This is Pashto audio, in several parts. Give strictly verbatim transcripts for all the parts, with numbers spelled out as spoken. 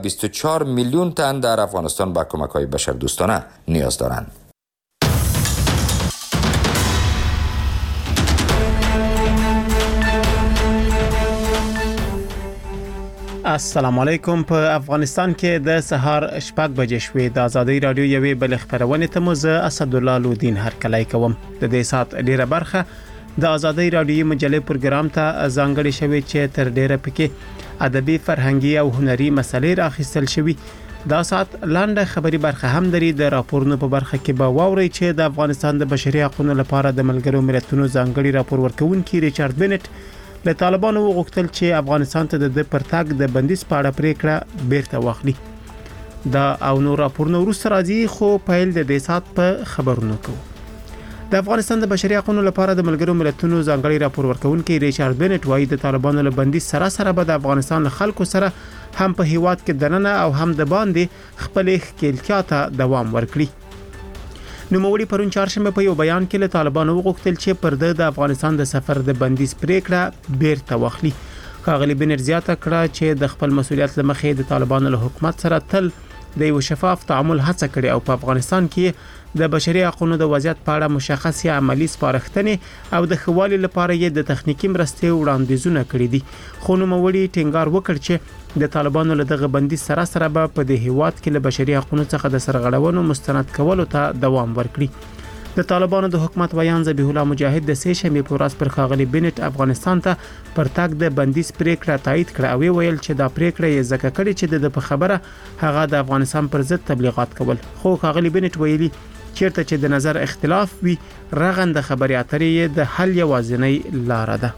بیست و چهار میلیون تن در افغانستان به کمک‌های بشردوستانه نیاز دارند. السلام علیکم. په افغانستان کې د سهار شپږ بجې شوې. د آزادۍ رادیو یوې بل خبرونه ته مو زه اسد الله لودین هرکلی کوم. د دې سات ډیره برخه د آزادۍ رادیو مجلې پروګرام ته ځانګړې شوې چې تر ډیره پکې ادبي فرهنګي او هنري مسلې راخیستل شوې. دا سات لاندې خبري برخه هم لري. د راپورونو په برخه کې به واوري چې د افغانستان د بشري حقوقو لپاره د ملګرو ملتونو ځانګړي راپور ورکونکي ریچارډ بنټ له طالبانو وغوښتل چې افغانستان ته د پرتګ د بندیز په اړه پریکړه بیرته واخلي. دا او نور راپورونه وروسته راځي، خو پیل د دې سات په خبرونو کوو. د افغانستان د بشري حقوقو لپاره د ملګرو ملتونو ځانګړي راپور ورکونکي ریچارډ بنټ وايي د طالبانو له بندیز سره سره به د افغانستان له خلکو سره هم په هیواد کې دننه او هم د باندې خپل ښکېلتیا ته دوام ورکړي. نوموړي پرون چهارشنبه په یو بیان کې له طالبانو وغوښتل چې پر د افغانستان د سفر د بندیز پریکړه بیرته واخلي. ښاغلي بنټ زیاته کړه چې د خپل مسولیت لمخې د طالبانو له حکومت سره تل د یو شفاف تعامل هڅه کړې او په افغانستان کې د بشري حقوقو د وضعیت په اړه مشخص عملی سپارښتنې او د خوالي لپاره یې د تخنیکی مرستې وړاندیزونه کړې دي. خو نوموړي ټینګار وکړ چې د طالبانو له دغه بندیز سره سره به په دې هیواد کې له بشري حقوقو څخه د سرغړونو مستند کولو ته دوام ورکړي. د طالبانو د حکومت ویان ذبیح الله مجاهد د سه شنبه په ورځ پر ښاغلي بنټ افغانستان ته پرتګ د بندیز پریکړه تایید کړه او ویل چې دا پریکړه یې ځکه کړې چې د خبره هغه د افغانستان پر ضد تبلیغات کول. خو ښاغلي بنټ ویلي چیرته چې د نظر اختلاف وي رغند خبري اترې د حل یوازینی لار ده.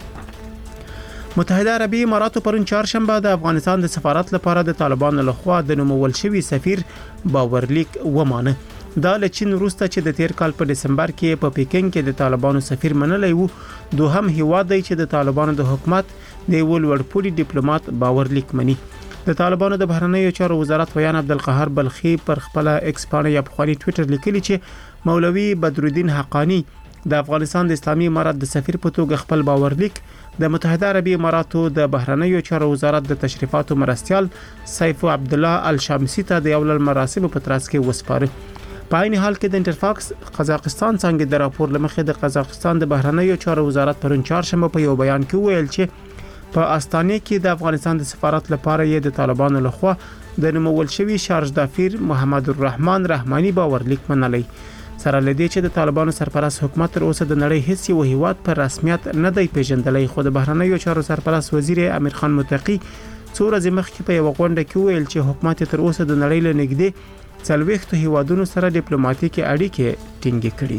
متحده عربی اماراتو پرون چهارشنبه د افغانستان د سفارت لپاره د طالبانو لخوا د نومول شوی سفیر باورلیک ومانه. دا له چین وروسته چې د تیر کال په دسمبر کې په پیکینګ کې د طالبانو سفیر منلی وو. دوهم هیواد دی چې د طالبانو د حکومت د یو لوړپوړي ډیپلوماټ باورلیک مني. د طالبانو د بهرنیو چارو وزارت ویان عبدالقهار بلخی پر خپل ایکس باندې یا په خپل ټوئیټر لیکلی چې مولوی بدرالدین حقانی د افغانستان د اسلامي امارات د سفیر په توګه خپل باورلیک د متحده عربی اماراتو د بهرنیو چارو وزارت د تشریفاتو مرستیال سیف عبد الله الشامسی ته د یو مراسم په ترڅ کې وسپاره. په عین حال کې د انټرفاکس قزاقستان څنګه د راپور لمخې د قزاقستان د بهرنیو چارو وزارت پرون چهارشنبه په یو بیان کې ویل چې په استانه کې د افغانستان د سفارت لپاره یې د طالبانو لخوا د نومول شوی شارج دافیر محمد الرحمن رحماني باورلیک منلی. سره لدی چې د طالبانو سرپرست حکومت تر اوسه د نړۍ هیڅ یو هیواد پر رسمیت نه دی پیژندلی. خو د بهرنیو چارو سرپرست وزیر امیر خان متقی څو ورځې مخکې په یو غونډه کې ویل چې حکومت تر اوسه د نړۍ له نږدې څلوېښتو هیوادونو سره ډیپلوماټیکي اړیکې ټینګې کړې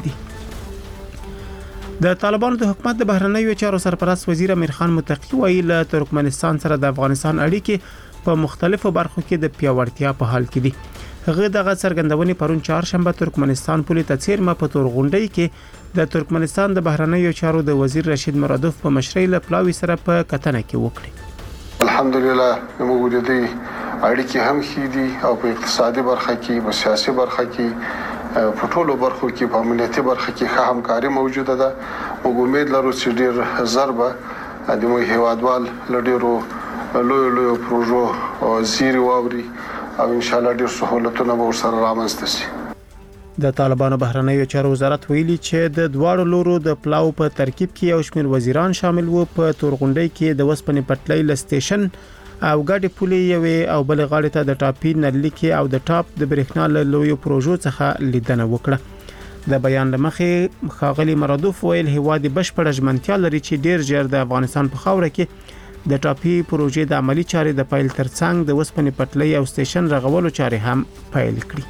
دي. د طالبانو د حکومت د بهرنیو چارو سرپرست وزیر امیر خان متقی ویلي له ترکمنستان سره د افغانستان اړیکې په مختلفو برخو کې د پیاوړتیا په حال کې دي. هغه دغه څرګندونې پرون چهارشنبه ترکمنستان پولیس ته چیرمه په تور غونډې کې د ترکمنستان د بهرنیو چارو د وزیر رشید مرادوف په مشرۍ له پلاوي سره په کتنه کې وکړي. الحمدلله موږ دې اړیکې هم خېدي او په اقتصادي برخه کې په سیاسي برخه کې په ټولو برخو کې په امنیتي برخه کې ښه همکاري موجوده ده. موږ امید لرو چې ډېر ژر به د موږ هیوادوال له ډېرو لویو لویو پروژو زیری واوري او ان شاء الله ډېر سهولتونه به ورسره رامنځته شي. د طالبانو بهرنیو چارو وزارت ویلي چې د دواړو لورو د پلاو په ترکیب کې یو شمېر وزیران شامل وو. په تورغونډۍ کې د وسپنې پټلۍ ل سټیشن او ګاډي پولې یوې او بل غاړې ته د ټاپي نرلیکي او د ټاپ د برېښنا له لویو پروژو څخه لیدنه وکړه. د بیان لمخې ښاغلي مرادوف ویل هیواد بشپړ ژمنتیا لري چې ډیر ژر د افغانستان په خاوره کې د ټاپي پروژې د عملی چارې د پایل ترڅنګ د وسپنې پټلۍ او سټیشن رغولو چارې هم پایل کړي.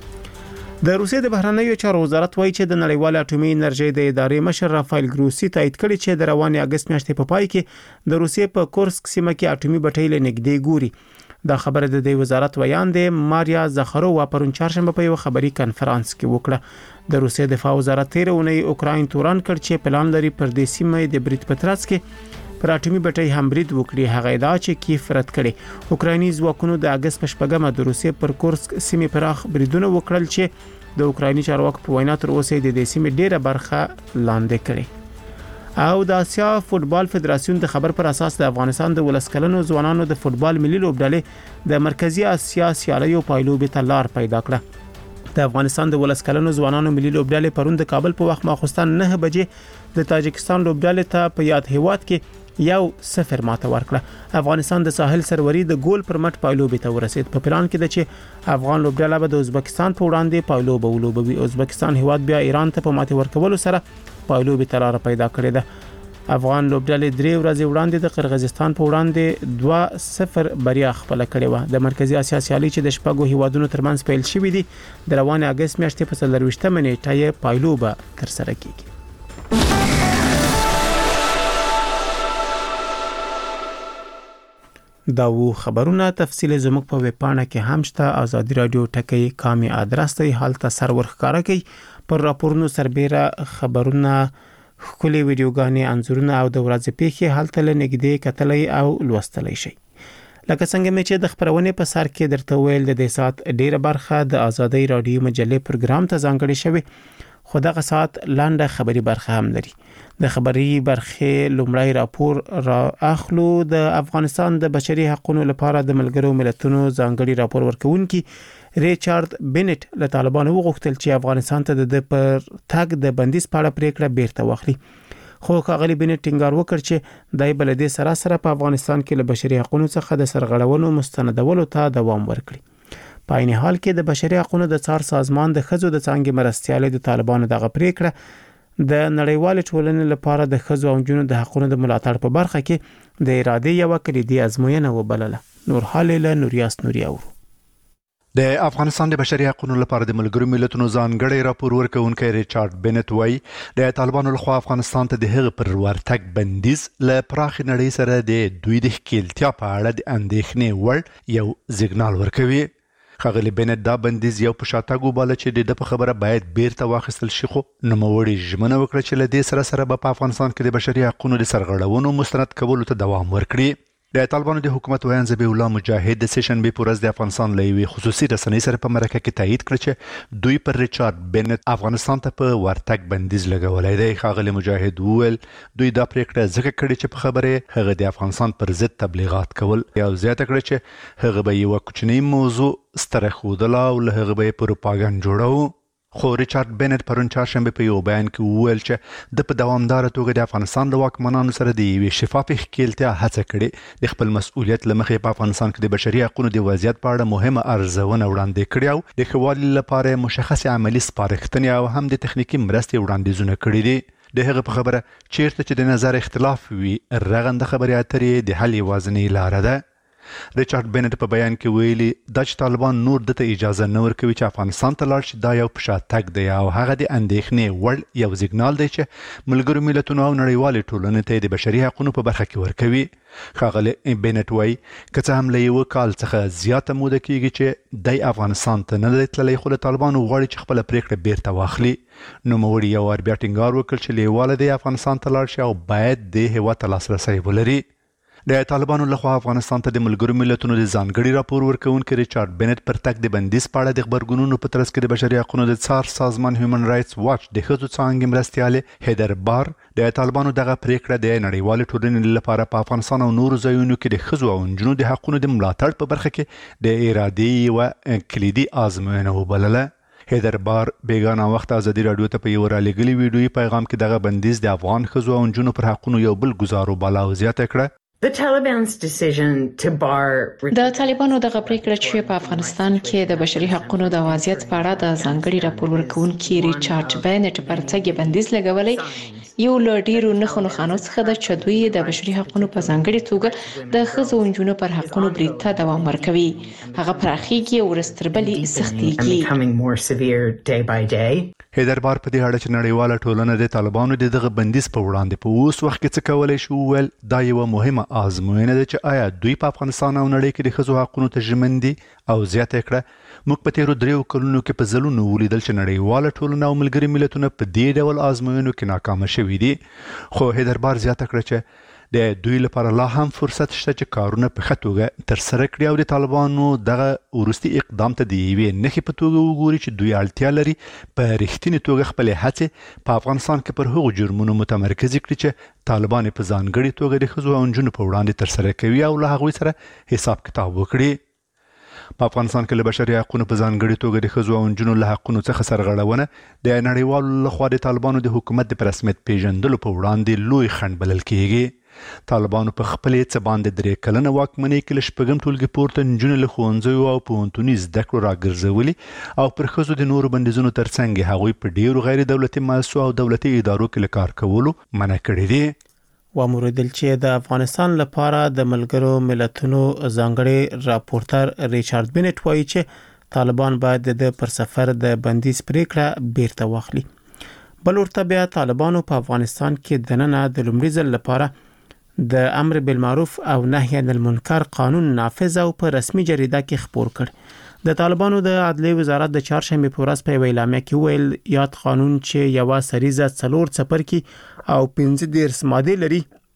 د روسیې د بهرنیو چارو وزارت وایي چې د نړیوال اټومي انرژي د ادارې مشر رافایل ګروسی تایید کړی چې د روانې اگست میاشتې په پای کې د روسیې په کورسک سیمه کې اټومي بټۍ له نږدې ګوري. دا خبره د دې وزارت ویان دی ماریا زخرووا پرون چهارشنبه په یو خبري کنفرانس کې وکړه. د روسیې دفاع وزارت تیر اونۍ اوکراین توران کړ چې پلان لري پر دې سیمه د بریټ پتراتس کې پر اټومي بټۍ هم برید وکړي. هغه ادعا چې کیف رد کړي. اوکرایني ځواکونو د اگست په شپږمه د روسیې پر کورسک سیمه پراخ بریدونه وکړل چې د اوکرایني چارواکو په وینا تر اوسه د دې سیمې ډیره برخه لاندې کړي. او د آسیا فوتبال فدراسیون د خبر پر اساس د افغانستان د ولسکلنو ځوانانو د فوتبال ملي لوبډلې د مرکزی آسیا سیالیو پایلوبې ته لار پیدا کړه. د افغانستان د ولسکلنو ځوانانو ملي لوبډلې پرون د کابل په وخت ماخوستن نه بجې د تاجکستان لوبډلې ته په یاد هیواد کې یو صفر ماته ورکړه. افغانستان د ساحل سروري د ګول پر مټ پایلوبې ته ورسید. په پلان کې د چې افغان لوبډله به د ازبکستان په وړاندې پایلوبه ولوبوي. ازبکستان هیواد بیا ایران ته په ماتې ورکولو سره پایلوبې ته لار پیدا کړې ده. افغان لوبډلې درې ورځې وړاندې د قرغیزستان په وړاندې دوه صفر بریا خپل کړې و. د مرکزی آسیا سیالي چې د شپږو هیوادونو ترمنځ پیل شوې دي د روان اگست میاشتې په څلرویشتمه نیټه یې پایلوبه ترسره کیږي. دا وو خبرونه تفصیل زموږ په ویب پاڼه کې هم شته. ازادي رادیو ټکی کامي ادرس ته حالت سر ورخکاره کوي. پر راپورونو سربېره خبرونه خولي ویډیوګانې انځورونه او د ورځې پیښې حالت لنګدې کتلې او لوستلې شي. لکه څنګه مې چې د خبرونې په سر کې درته ویل د دې سات ډیره برخه د ازادي رادیو مجلې پروګرام ته ځانګړې شوی. خو دغه سات لاندې خبري برخه هم لري. د خبري برخه لومړی راپور را اخلو. د افغانستان د بشري حقوقو لپاره د ملګرو ملتونو ځانګړي راپور ورکونکي ریچارډ بینټ له طالبانو وغوښتل چې افغانستان ته د پر تګ د بندیز په اړه پریکړه بیرته واخلي. خو ښاغلي بینټ ټینګار وکړ چې دای بلدي سره سره په افغانستان کې له بشري حقوقو څخه د سرغړونو مستندولو ته دوام ورکړي. په عین حال کې د بشري حقوقو د څار سازمان د خزو د څنګه مرستيالي د طالبانو دغه پریکړه د نړیوال ټولنې لپاره د خزو او جنونو د حقوقو د ملاتړ په برخه کې د ارادې یو کلیدي ازموینه وبلله. نور حاله نوریاس نوریا ورو. د افغانستان د بشري حقوقو لپاره د ملګرو ملتونو ځانګړي راپور ورکونکي ریچارډ بینټ وایي د طالبانو لخوا افغانستان ته د هغه پر ورتګ بندیز له پراخ نړۍ سره د دوی د ښکیلتیا په اړه د اندېښنې وړ یو سیګنال ورکوي. ښاغلي بینټ دا بندیز یو په شاتګ وباله چې د په خبره باید بیرته واخیستل شي. خو نوموړي ژمنه وکړه چې له دې سره سره به په افغانستان کې د بشري حقوقو د سرغړونو مستند کولو ته دوام ورکړي. د طالبانو د حکومت ویان ذبیح الله مجاهد د سیشن بي پورز د افغانستان لوي خصوصي رسنۍ سره په مرکه کې تایید کړ چې دوی پر ریچارډ بینټ افغانستان ته په ورتګ بندیز لګولای دی. ښاغلي مجاهد وویل دوی دا پریکړه ځکه کړې چې په خبره هغه د افغانستان پر ضد تبلیغات کول. یو زیاته کړ چې هغه به یو کوچنی موضوع ستره خودله او له هغه به پروپاګاندا جوړاو. خو ریچارډ بینټ پرون چهارشنبه په یو بیان کې وویل چې د په دوامدار توګه د افغانستان د واکمنانو سره د یوې شفافې ښکیلتیا هڅه کړې. د خپل مسؤلیت له مخې په افغانستان کې د بشري حقوقو د وضعیت په اړه مهمه ارزونه وړاندې کړې او د ښه والي لپاره مشخص عملی سپارښتنې او هم د تخنیکی مرستې وړاندیزونه کړي دي. د هغه په خبره چیرته چې د نظر اختلاف وي رغنده خبرې اترې د حل یوازینۍ لاره ده. ریچارډ بینټ په بیان کې ویلي دا چې طالبان نور دته اجازه نه ورکوي چې افغانستان ته لاړ شي دا یو په شاتګ دی او هغه د اندېښنې وړ یو سیګنال دی چې ملګرو ملتونو او نړیوال ټولنې ته د بشري حقوقو په برخه کې ورکوي. ښاغلي بینټ وایي که څه هم له یو کال څخه زیاته موده کېږي چې د افغانستان ته نه دی تللی خو له طالبانو غواړي چې خپله پریکړه بیرته واخلي. نوموړي یو وار بیا ټینګار وکړ چې لیواله دی افغانستان ته لاړ شي او باید د هېواد ته لاسرسی ولري. د طالبانو لخوا افغانستان ته د ملګرو ملتونو د ځانګړي راپور ورکونکي ریچارډ بینټ پر تګ د بندیز په اړه د خبرګونونو په ترڅ کې د بشري حقوقو د څار سازمان هیومن رائټس واچ د ښځو څانګې مرستیالې هیدر بار د طالبانو دغه پریکړه د نړیوال ټولنې لپاره په افغانستان او نورو ځایونو کې د ښځو او نجونو د حقوقو د ملاتړ په برخه کې د ارادې یوه کلیدي ازموینه وبلله. هیدر بار بیگانه وخت ازادي رادیو ته په یو رالیږلي ویډیویي پیغام کې دغه بندیز د افغان ښځو او نجونو پر حقوقو یو بل ګزار وباله او زیاته کړه د طالبانو دغه پریکړه چې په افغانستان کې د بشري حقوقو د وضعیت په اړه د ځانګړي راپور ورکونکي ریچارډ بینټ پر تګ بندیز لګولې یو له ډیرو نښو نښانو څخه ده چې دوی د بشري حقوقو په ځانګړي توګه د ښځو او نجونو پر حقوقو برید ته دوام ورکوي. هغه پراخیږي او ورځ تر بلې سختیږي. هیدر بار په دې اړه چې نړیواله ټولنه د طالبانو د دغه بندیز په وړاندې په اوس وخت کې څه کولی شي وویل دا یوه مهمه ازموینه ده چې آیا دوی په افغانستان او نړۍ کې د ښځو حقونو ته ژمن دي او زیاته کړه موږ په تیرو دریو کلونو کې په ځلونو ولیدل چې نړیواله ټولنه او ملګري ملتونه په دې ډول ازموینو کې ناکامه شوي دي. خو هیدر بار زیاته کړه چې د دوی لپاره لا هم فرصت شته چې کارونه په ښه توګه ترسره کړي او د طالبانو دغه وروستي اقدام ته د یوې نښې په توګه وګوري چې دوی اړتیا لري په رښتینې توګه خپلې هڅې په افغانستان کې پر هغو جرمونو متمرکز کړي چې طالبان په ځانګړې توګه د ښځو او نجونو په وړاندې ترسره کوي او له هغوی سره حساب کتاب وکړي. په افغانستان کې له بشري حقوقو په ځانګړي توګه د ښځو او نجونو له حقوقو څخه سرغړونه د نړیوالو لخوا د طالبانو د حکومت د رسمیت پیژندلو په وړاندې لوی خنډ بلل کیږي. طالبانو په خپلې څه باندې درې کلنه واکمنۍ کې له شپږم ټولګي پورته نجونې له ښوونځیو او پوهنتوني زده کړو راګرځولي او پر ښځو د نورو بندیزونو ترڅنګ هغوی په ډیرو غیر دولتي مؤسسو او دولتي ادارو کې له کار کولو منع کړي دي. وموردل چې د افغانستان لپاره د ملګرو ملتونو ځانګړي راپورټر ریچارډ بینټ وایي چې طالبان باید د پر سفر د بندیز پریکړه بیرته واخلي. بل ورته بیا طالبانو په افغانستان کې د نن د لومړي ځل لپاره د امر بالمعروف او نهي عن المنکر قانون نافذ او په رسمي جریده کې خپور کړ. د طالبانو د عدلیې وزارت د چهارشنبه په ورځ په اعلامیه کې ویل یاد قانون چې یو سریزه څلور څپرکی او پنځه دیرش ماده لري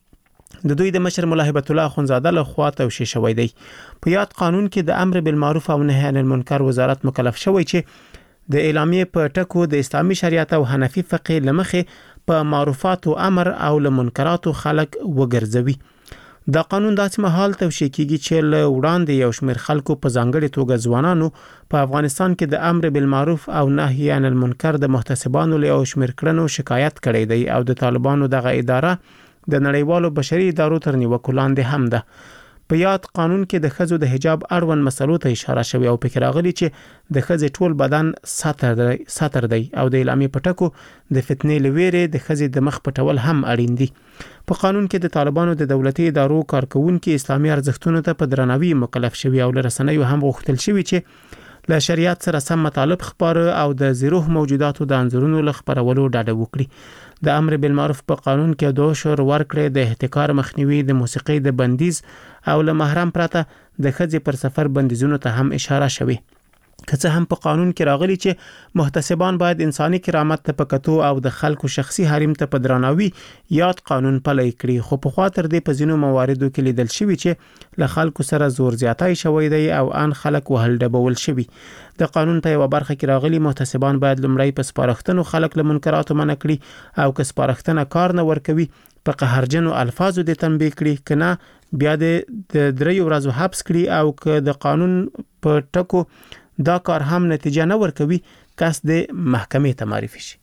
د دوی د مشر مولا هبت الله اخونزاده له خوا توشیح شوی دی. په یاد قانون کې د امر بالمعروف او نهي عن المنکر وزارت مکلف شوی چې د اعلامیه په ټکو د اسلامي شریعت او حنفي فقه لمخې په معروفات او امر او له منکرات خلق وګرځوي. دا قانون داسې مهال توشیح کیږي چې له وړاندې یو شمېر خلکو په ځانګړي توګه ځوانانو په افغانستان کې د امر بالمعروف او نهي عن المنکر د محتسبانو له یو شمېر کړنو شکایت کړی دی او د طالبانو دغه اداره د نړیوالو بشري ادارو تر نیوکو لاندې هم ده. په یاد قانون کې د ښځو د حجاب اړوند مسلو ته اشاره شوی او پکې راغلی چې د ښځې ټول بدن ساتر دی ساتر دی او د اعلامیې په ټکو د فتنې لویره د ښځې د مخ پټول هم اړین دي. په قانون کې د طالبانو د دولتي ادارو کارکونکو اسلامي ارزښتونو ته په درناوي مکلف شوی او لرسنیو هم غوښتل شوی چې له شریعت سره سم مطالب خبره او د زیروح موجوداتو د انځورونو له خبرولو ډاډه وکړي. د امر بالمعروف په قانون کې دوه شور ورکړې د احتکار مخنیوي د موسیقي د بندیز او له محرم پرته د ښځې پر سفر بندیزونو ته هم اشاره شوی. که څه هم په قانون کې راغلی چې محتسبان باید انساني کرامت ته پکتو او د خلکو شخصي حریم ته په درناوي یاد قانون پلی کړي، خو په خاطر دې په ځینو مواردو کې لیدل شوی چې له خلکو سره زور زیاتی شوی دی او ان خلک وهل ډبول شوی. د قانون په یو برخه کې راغلی محتسبان باید لمړی په سپارښتنو خلک له منکراتو منع کړي او که سپارښتنه کار نه ورکوي په قهرجنو الفاظو د تنبیه کړي، کنه بیا د دریو ورځو حبس کړي او که د قانون په ټکو دا کار هم نتیجه نه ورکوي کس د محکمې ته معرفي شي.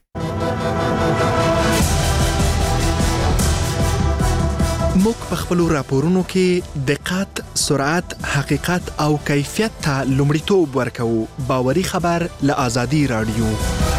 موږ په خپل راپورونو کې دقت، سرعت، حقیقت او کیفیت ته لومړیتوب ورکوو. باوري خبر له آزادي رادیو.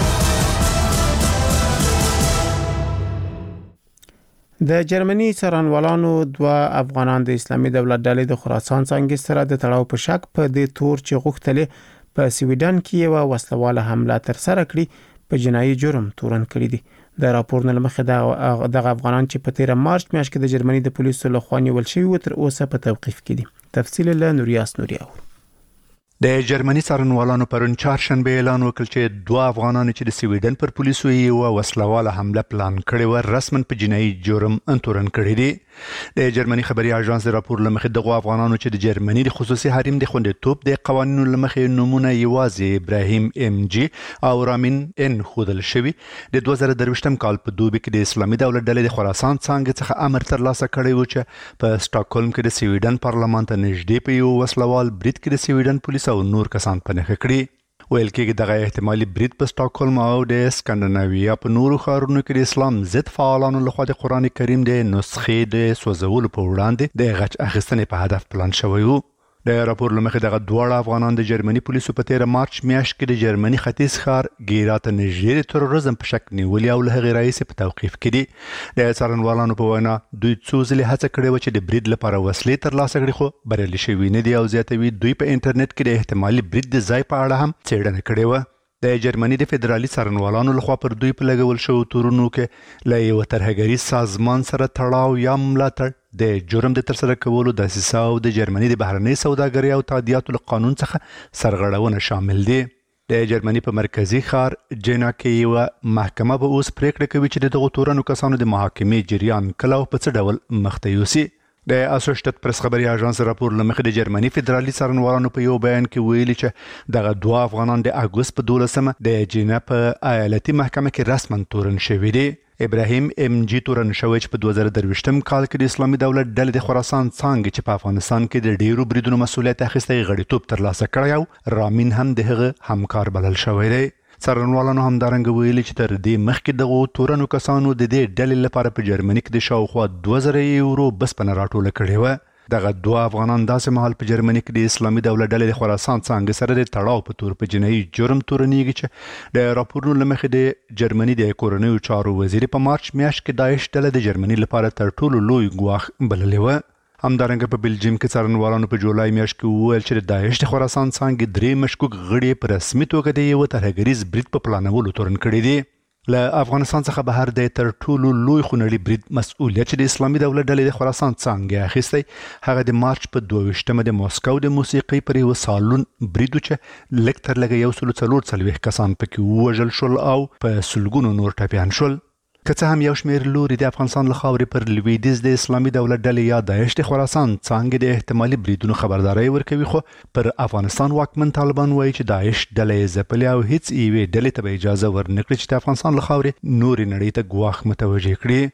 د جرمني څارنوالانو دوه افغانان د اسلامي دولت ډلې د خراسان څنګه سره د تړاو په شک په دې تور چې غوښتلې په سویډن کې یو وسلواله حمله تر سره کړي په جنایي جرم تورن کړی دي. د راپور نه مخه د افغانان چې په تیر مارچ میاشت کې د جرمني د پولیسو لخوا نیول شوی و تر اوسه په توقیف کې دي. تفصیل له نوریاس نوریا. د جرمني څارنوالانو پرون چهارشنبه اعلان وکړ چې دوه افغانان چې د سویډن پر پولیسو یو وسلواله حمله پلان کړی و رسمن په جنایي جرم انتورن کړی دی. د جرمني خبري اژانس د راپور لمخې دغه افغانانو چې د جرمني د خصوصي حریم د خوندیتوب د قوانینو لمخې نمونه یوازې ابراهیم ام جی او رامین ان خودل شوی د دوه زره درویشتم کال په دوبي کې د اسلامي دولت ډلې د خراسان څنګه څخه امر ترلاسه کړی و چې په سټاکهولم کې د سویډن پارلمان ته نږدې په یو وسلوال برید کې د سویډن پولیس او نور کسان په نښه کړي. ویل کېږي دغه احتمالي برید په سټاکهولم او د سکاندیناویا په نورو ښارونو کې د اسلام ضد فعالانو لخوا د قرآن کریم د نسخې د سوځولو په وړاندې د غچ اخیستنې په هدف پلان شوی و. د راپور لمخې دغه دواړه افغانان د جرمني پولیسو په تیر مارچ میاشت کې د جرمني ختیځ ښار ګیرا ته نږدې د تروریزم په شک نیولي او له هغې راهیسې په توقیف کې دي. د څارنوالانو په وینا دوی څو ځلې هڅه کړې وه چې د برید لپاره وسلې ترلاسه کړي خو بریالي شوي نه دي او زیاتوي دوی په انټرنیټ کې د احتمالي برید د ځای په اړه هم څېړنه کړې وه. د جرمني د فدرالي څارنوالانو لخوا پر دوی په لګول شوو تورونو کې له یو ترهګریز سازمان سره تړاو یا ملاتړ، د جرم د ترسره کولو دسیسه او د جرمني د بهرنۍ سوداګرۍ او تادیاتو له قانون څخه سرغړونه شامل دي. د جرمني په مرکزی ښار جنا کې یو محکمه به اوس پریکړه کوي چې دغه تورنو کسانو د محاکمې جریان کله او په څه ډول مخته یوسي. د اسوشتت پرس خبري اژانس راپور لمخې د جرمني فدرالي څارنوالانو په یو بیان کې ویلي چې دغه دوه افغانان د اګوست په دولسمه د جنا په ایالتي محکمه کې رسما تورن شوي دي. ابراهیم ام جی تورن شوی چې په دوه زره درویشتم کال کې د اسلامي دولت ډلې د خراسان څانګې چې په افغانستان کې د ډیرو بریدونو مسؤلیت اخیستی غړیتوب ترلاسه کړی او رامین هم د هغه همکار بلل شوی دی. څارنوالانو همدارنګه ویلي چې تر دې مخکې دغو تورنو کسانو د دې ډلې لپاره په جرمني کې د شاوخوا دوه زره یورو بسپنه راټوله کړې وه. دغه دوه افغانان داسې مهال په جرمني کې د اسلامي دولت ډلې د خراسان څانګې سره د تړاو په تور په جنایي جرم تورنېږي چې د راپورونو له مخې د جرمني د کورنیو چارو وزیر په مارچ میاشت کې داعش ډله د جرمني لپاره تر ټولو لوی ګواښ بللې وه. همدارنګه په بلجیم کې څارنوالانو په جولای میاشت کې وویل چې د داعش د خراسان څانګې درې مشکوک غړي په رسمي توګه د یوه ترهګریز برید په پلانولو تورن کړي دي. له افغانستان څخه بهر د تر ټولو لوی خونړي برید مسؤلیت چې د اسلامي دولت ډلې د خراسان څانګې اخیستی هغه د مارچ په دوه ویشتمه د موسکو د موسیقۍ پر یو سالون برید و چې لږ تر لږه یو سلو څلور څلوېښت کسان پکې ووژل شول او په سلګونو نور ټپیان شول. که څه هم یو شمېر لوري د افغانستان له خاورې پر لویدیځ د اسلامي دولت ډلې یا داعش د خراسان څانګې د احتمالي بریدونو خبرداری ورکوي، خو پر افغانستان واکمن طالبان وایي چې داعش ډله یې ځپلې او هیڅ یوې ډلې ته به اجازه ورنکړي چې د افغانستان له خاورې نورې نړۍ ته ګواښ متوجه کړي.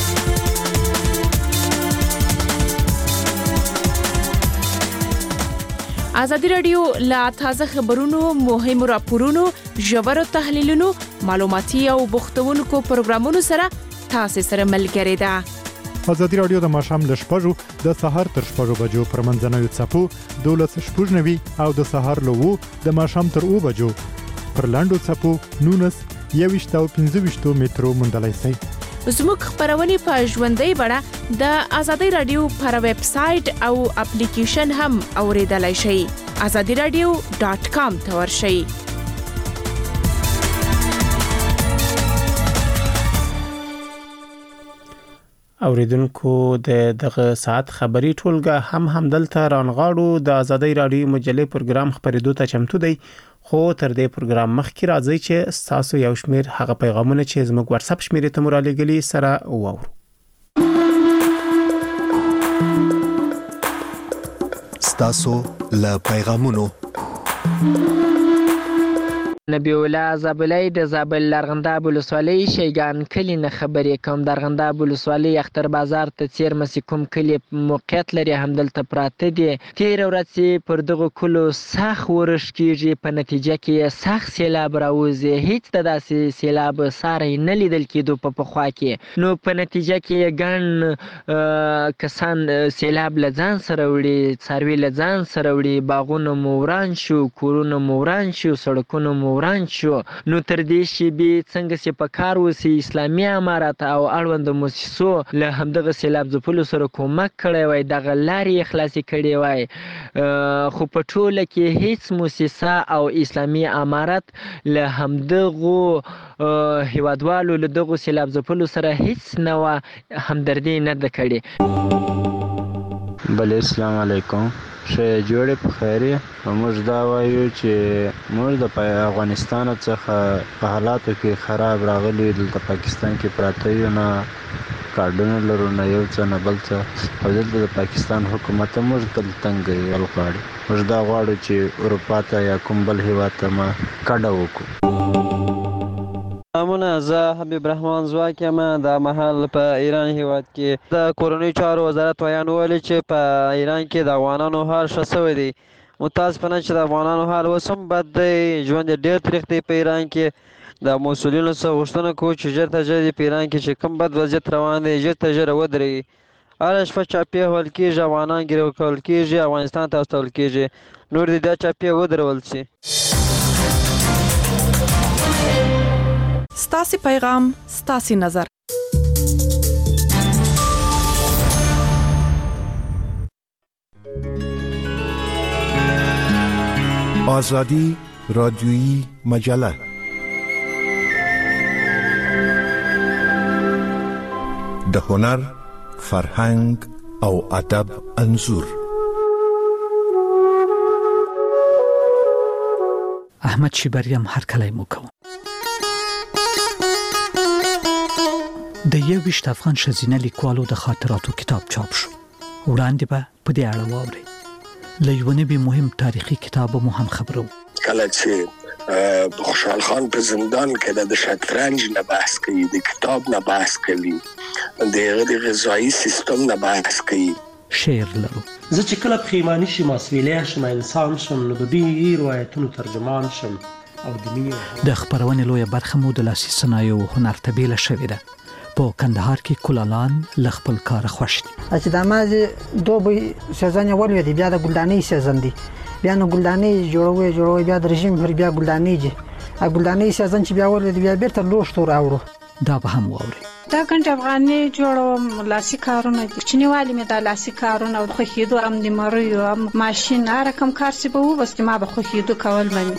ازادي راډیو لا تازه خبرونو، مهمو راپورونو، ژورو تحلیلونو، معلوماتي او بوختونکو پروګرامونو سره تاسو سره ملګری ده. ازادي راډیو د ماښام له شپږو د سهار تر شپږو بجو پر منځنوي څپو دولس شپږ نوي او د سهار له اوو د ماښام تر اوو بجو پر لاندو څپو نونس یوویشت او پنځه ویشتو مترو موندلی شئ. زموږ خبرونه په ژوندۍ بڼه د ازادي راډیو پر ویب سټ او اپلیکیشن هم اوریدلای شئ. ازادي راډیو ډاٹ کام ته ورشئ. اوریدونکو د دغه ساعت خبری ټولګه هم همدلته رانغاړو. د ازادي راډیو مجلې پروګرام خبرېدو ته چمتو دی، خو تر دې پروګرام مخکې راځي چې تاسو یو شمیر هغه پیغامونه چې زموږ واتس اپ شمیرې ته مرالیږلي سره واورو. ستاسو له پیغامونو نبی الله زابلای د زابل لرغنداب ولسوالۍ شیګان کلی نه خبرې کوم. د لرغنداب ولسوالۍ اختر بازار ته څیرمه چې کوم کلی موقعیت لري همدلته پراته دي. تېره ورځ پر دغو کلو سخت ورش کېږي، په نتیجه کې سخت سیلاب راوځي. هیڅ د داسې سیلاب ساری نه لیدل کېدو په پخوا کې، نو په نتیجه کې ګڼ کسان سیلاب له ځان سره وړي، څاروي له ځان سره وړي، باغونه مو وران شو، کورونه مو وران شو، سړکونه مو وران شو. نو تر دې شیبې څنګه چې په کار وسی اسلامي امارات او اړوند موسسو له همدغه سیلاب ځپلو سره کومک کړی وای، دغه لارې خلاصې کړې وای، خو په ټوله کې هیڅ موسسه او اسلامي امارات له همدغو هیوادوالو له دغو سیلاب ځپلو سره هیڅ نوع همدردي نه ده کړې. بله السلام علیکم، ښه جوړې په خیر یې. موږ دا وایو چې موږ د افغانستان څخه په حالاتو کې خراب راغلي، دلته پاکستان کې پراته یو، نه کارډونه لرو، نه یو څه نه بل څه، او دلته د پاکستان حکومت موږ تل تنګ ول غواړي. موږ دا غواړو چې اروپا ته یا کوم بل هیواد ته ما کډه وکړو. امونه زه حبیب رحمان زواک یم. دا مهال په ایران هیواد کې د کورنیو چارو وزارت ویان ویلي چې په ایران کې د افغانانو حال ښه شوی دی. متاسفانه چې د افغانانو حال اوس هم بد دی، ژوند یې ډېر تریخ دی په ایران کې. د مسؤلینو څخه غوښتنه کوو چې ژر تر ژره په ایران کې چې کوم بد وضعیت روان دی ژر تر ژره ودرېږي. هره شپه چاپې وهل کېږي، افغانان ګیرو کول کېږي، افغانستان ته استول کېږي، نور دې دا چاپې ودرول شي. ستاسې پیغام، ستاسې نظر. آزادی رادیویی مجله د هنر، فرهنګ او ادب انځور. احمد شیبریم هر کله مو کوم. د یویشت افغان ښځینه لیکوالو د خاطراتو کتاب چاپ شو. وړاندې به په دې اړه واورئ. له یوه نوي مهم تاریخي کتاب مو هم خبرو. کله چې خوشحال خان په زندان کې د شطرنج نه بحث کوي، د کتاب نه بحث کوي، د غذایی سیستم نه بحث کوي. شعر لرو. زه چې کله پښیماني شم، مسؤلیت شم، انسان شم، نو د دې روایتونو ترجمان شم او د مینې. د خبرونې لویه برخه مو د لاسي صنایعو هنر ته بیله شوې ده. په کندهار کې کولالان له خپل کاره خوښ دي. چې د مازې دوبی سیزن ول دی، بیا د ګلدانۍ سیزن دی، بیا نو ګلدانۍ جوړوي جوړوي بیا د رژیم پر بیا ګلدانۍ دي. ا ګلدانۍ سیزن چې بیا ول دی بیا بیرته لوښتو راوړو. دا به هم واوري. دا ګنټ افغاني جوړوم لاسي کارونه دي. چنیوالي مې د لاسي کارونه او خو کېدو ام د مریو ام ماشين هر کم کار سی به و بس ما به خو کېدو کول مني.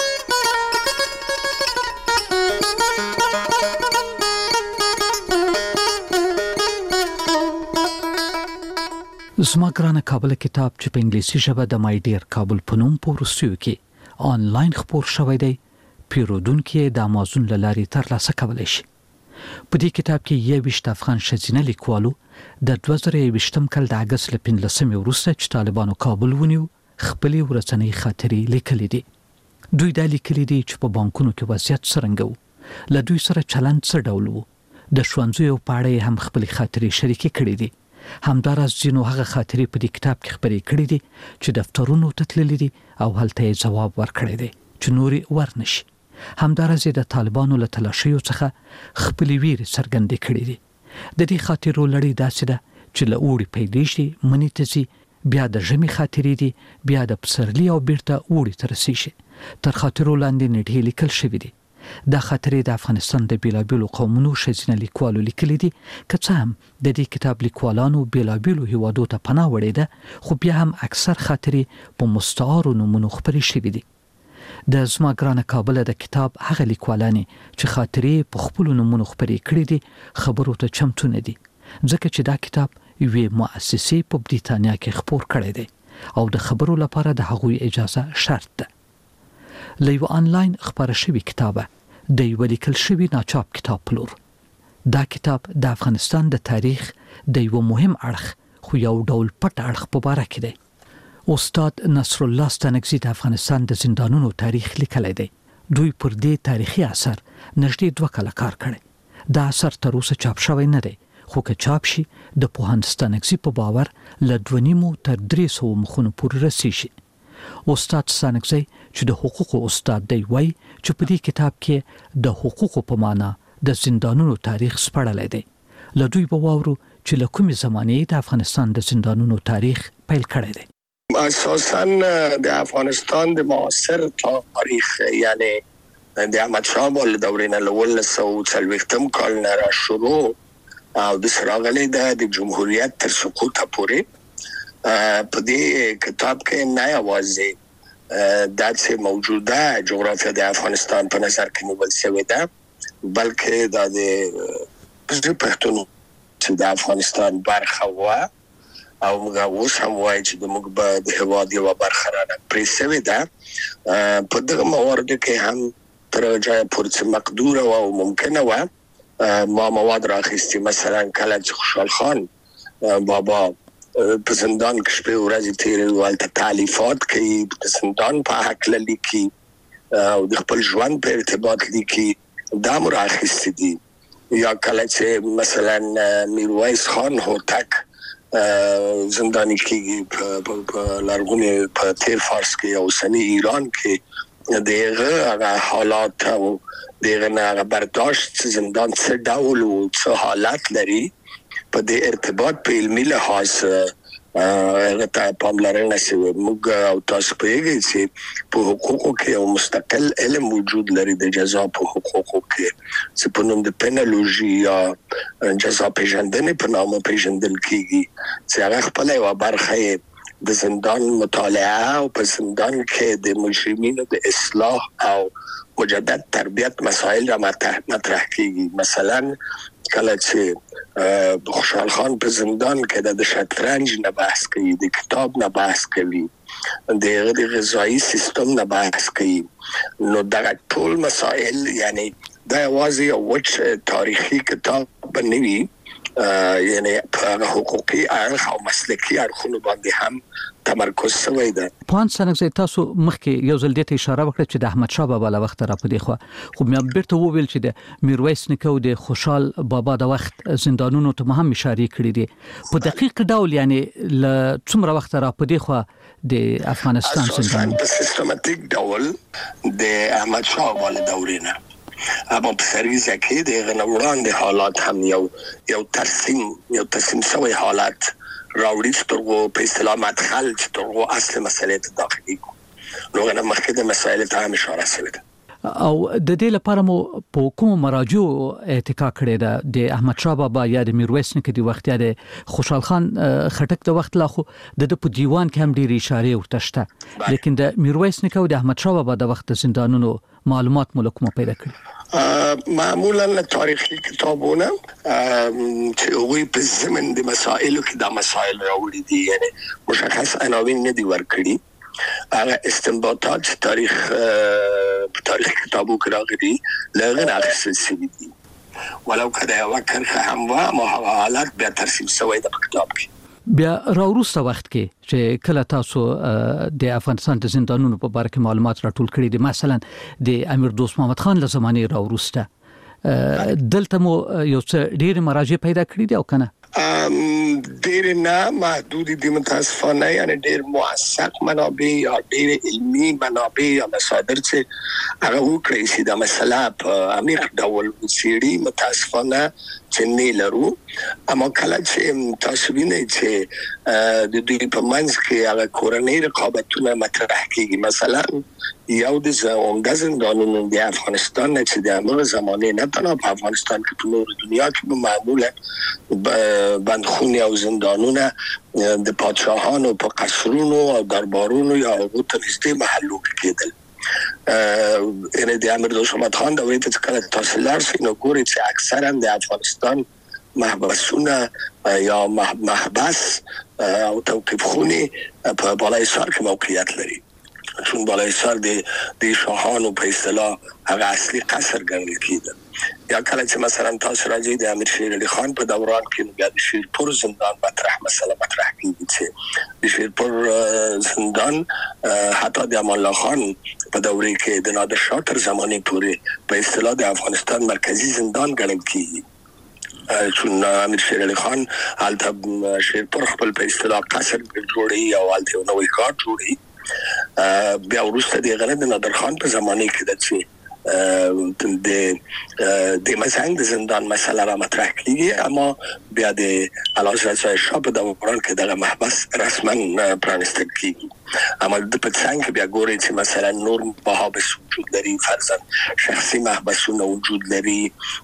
زما ګرانه کابل کتاب چې په انګلیسي ژبه د مای ډیر کابل په نوم په روسیو کې آنلاین خپور شوی دی، پیرودونکو د امازون له لارې ترلاسه کولی شي. په دې کتاب کې یویشت افغان ښځینه لیکوالو د دوه زره یویشتم کال د اګست له پنځلسمې وروسته چې طالبانو کابل ونیو خپلې ورځنۍ خاطرې لیکلې دي. دوی دا لیکلي دي چې په بانکونو کې وضعیت څرنګه و، له دوی سره چلند څه ډول و، د ښوونځیو په اړه هم خپلې خاطرې شریکې کړې دي. همداراز ځینو هغه خاطرې په دې کتاب کې خبرې کړې دي چې دفترونو ته تللي دي او هلته یې ځواب ورکړی دی چې نورې ورنشي. همداراز د طالبانو له تلاشیو څخه خپلې ویرې څرګندې کړې دي. د دې خاطرو لړۍ داسې ده چې له اوړي پیلېږي، مني ته ځي، بیا د ژمي خاطرې دي، بیا د پسرلي او بیرته اوړي ته رسیږي. تر خاطرو لاندې نېټې لیکل شوي دي. دا خاطرې د افغانستان د بیلابیلو قومونو ښځینه لیکوالو لیکلي دي. که څه هم د دې کتاب لیکوالانو بیلابیلو هیوادو ته پناه وړې ده، خو بیا هم اکثر خاطرې په مستعارو نومونو خپرې شوي دي. د زما ګرانه کابل د کتاب هغه لیکوالانې چې خاطرې په خپلو نومونو خپرې کړې دي خبرو ته چمتو نه دي، ځکه چې دا کتاب یوې مؤسسې په بریتانیا کې خپور کړی دی او د خبرو لپاره د هغوی اجازه شرط ده. له یو آنلاین خپاره شوي کتابه د یو لیکل شوي ناچاپ کتاب په لور. دا کتاب د افغانستان د تاریخ د یو مهم اړخ خو یو ډول پټ اړخ په باره کې دی. استاد نصر الله ستانکزي د افغانستان د زندانونو تاریخ لیکلی دی. دوی پر دې تاریخي اثر نږدې دوه کاله کار کړی. دا اثر تر اوسه چاپ شوی نه دی، خو که چاپ شي د پوهاند ستانکزي په باور له دوه نیمو تر درې سوو مخونو پورې رسیږي. استاد ستانکزي چې د حقوقو استاد دی وایي چې په دې کتاب کې د حقوقو په معنا د زندانونو تاریخ سپړلی دی. له دوی به واورو چې له کومې زمانې د افغانستان د زندانونو تاریخ پیل کړی دی. اساساً د افغانستان د معاصر تاریخ یعنی د احمد شاه بابا دورې نه له اوولس سوه څلوېښتم کال نه را شروع او د راغلی د جمهوریت تر سقوطه پورې په دې کتاب کې نه یوازې داسې موجوده جغرافیه د افغانستان په نظر کې نیول شوې ده، بلکې دا د پښتون چې د افغانستان برخه وه او موږ اوس هم وایو چې موږ به د هېواد یوه برخه رانه پرې شوې ده. په دغه مواردو کې هم تر جایه پورې چې مقدوره وه او ممکنه وه ما مواد راخیستي. مثلا کله چې خوشحال خان بابا په زندان کې شپې ورځې تېروي، هلته تالیفات کوي، د زندان په هکله لیکي او د خپل ژوند په ارتباط لیکي، دا مو راخیستي دي. یا کله چې مثلا میرویس خان هوتک زندانی کېږي په لرغوني په تیر فارس کې او اوسني ایران کې، د هغه هغه حالات او د هغه نه هغه برداشت زندان څه ډول او څه حالت لري په دې ارتباط په علمي لحاظ هغه ته پاملرنه شوې. موږ او تاسو پوهیږئ چې په حقوقو کې یو مستقل علم وجود لري د جزا په حقوقو کې چې په نوم د پینالوژي یا جزا پیژندنې په نامه پیژندل کېږي، چې هغه خپله یوه برخه د زندان مطالعه او په زندان کې د مجرمینو د اصلاح او مجدد تربیت مسائل را مطرح کېږي. مثلا کله چې خوشحال خان په زندان کې د شطرنج نه بحث کوي، د کتاب نه بحث کوي، د غذایی سیستم نه بحث کوي، نو دا ټول مسائل یعنی دا واضح او وچ تاریخي کتاب بنوي، یعنی په حقوقي اړخ او مسلکي اړخونو باندې هم تمرکز شوی دی. پوهاند سنګزی تاسو مخکې یو ځل دې اشاره وکړه چې د احمد شاه بابا له وخت را پدې خو خو مې بیرته وویل چې د میرویس نیکه او د خوشحال بابا د وخت زندانونو ته هم اشاره کړې دي په دقیق ډول، یعنی ل څومره وخت را پدې خو د افغانستان زندانونو په سیستماتیک ډول د احمد شاه بابا له دورې نه اما په سریزه کې د غنوړان د حالات هم یو یو ترسیم یو ترسیم شوی حالات راوړي چې ترغو په اصطلاح مدخل چې ترغو اصل مسئله ته داخلي کو نو غواړم مخکې د مسایل ته هم اشاره شوه او د دې لپاره مو په کوم مراجع اتکا کړی ده د احمد شاه بابا یا د میرویس نیکه د وخت یا د خوشحال خان خټک د وخت لا خو د په دیوان کې هم ډېری اشاره ورته شته، لیکن د میرویس نیکه او د احمد شاه بابا د وخت زندانونو معلومات مو کومه پیدا کړی؟ معمولا تاریخي کتابونه چې هغوی په زمن د مسائلو کې دا مسائل راوړي دي، یعنی مشخص عناوین نه دي ورکړي، هغه استنباطات تاریخ په تاریخ کتابو کې راغلي لغه اخیستل شوي دي، ولو کله یو کرخه هم و ما حالات بیا ترسیم شوی د کتاب کې. بیا راوروسته وخت کې چې کله تاسو د افغانستان د زندانونو په اړه کې معلومات راټول کړي دي، مثلا د امیر دوست محمد خان له زمانه راوروسته دلته مو یو څه ډېر مراجع پیدا کړي دي او کنه؟ ډېر نه محدود دي متاسفانه، یعنی ډېر موثق منابع یا ډېر علمي منابع یا مصادر چې هغه وکړي چې دا مسله په عمیق ډول وڅېړي متاسفانه چې نه لرو. اما کله چې تاسو وینئ چې د دوی په منځ کې هغه کورنۍ رقابتونه مطرح کیږي، مثلا یو د عمده زندانونو د افغانستان نه چې د هغه زمانه نه تنها په افغانستان کې په نور دنیا کې به معمولا بندخونه او زندانونه د پادشاهانو په قصرونو او دربارونو یا هغو ته نږدې محلو کېدل. یعنی د امیر دوست محمد خان دورې ته چې کله تاسو لاړ شئ نو ګورئ چې اکثرا د افغانستان محبسونه یا محبس او توقیف خونې په بالایسار کې موقعیت لري، چون بالایسار د د شاهانو په اصطلاح هغه اصلي قصر ګڼل کېده. یا کله چې مثلا تاسو راځئ د امیر شیر علي خان په دوران کې بیا د شیرپور زندان مطرح مسله مطرح کېږي چې د شیرپور زندان حتی د امان الله خان په دورې کې د نادر شاه تر زمانې پورې په اصطلاح د افغانستان مرکزی زندان ګڼل کېږي، چون امیر شیر علي خان هلته شیرپور خپل په اصطلاح قصر جوړي او هلته یو نوی ښار جوړي. بیا وروسته د هغه د نادر خان په زمانه کې د چې د د مزنګ د زندان مسله را مطرح کیږي، اما بیا د اعلیحضرت شاه په دوران کې دغه محبس رسما پرانستل کیږي. اما د پڅنګ بیا ګوري چې مثلا نور محابس وجود لري، فرضاً شخصي محبسونه وجود لري،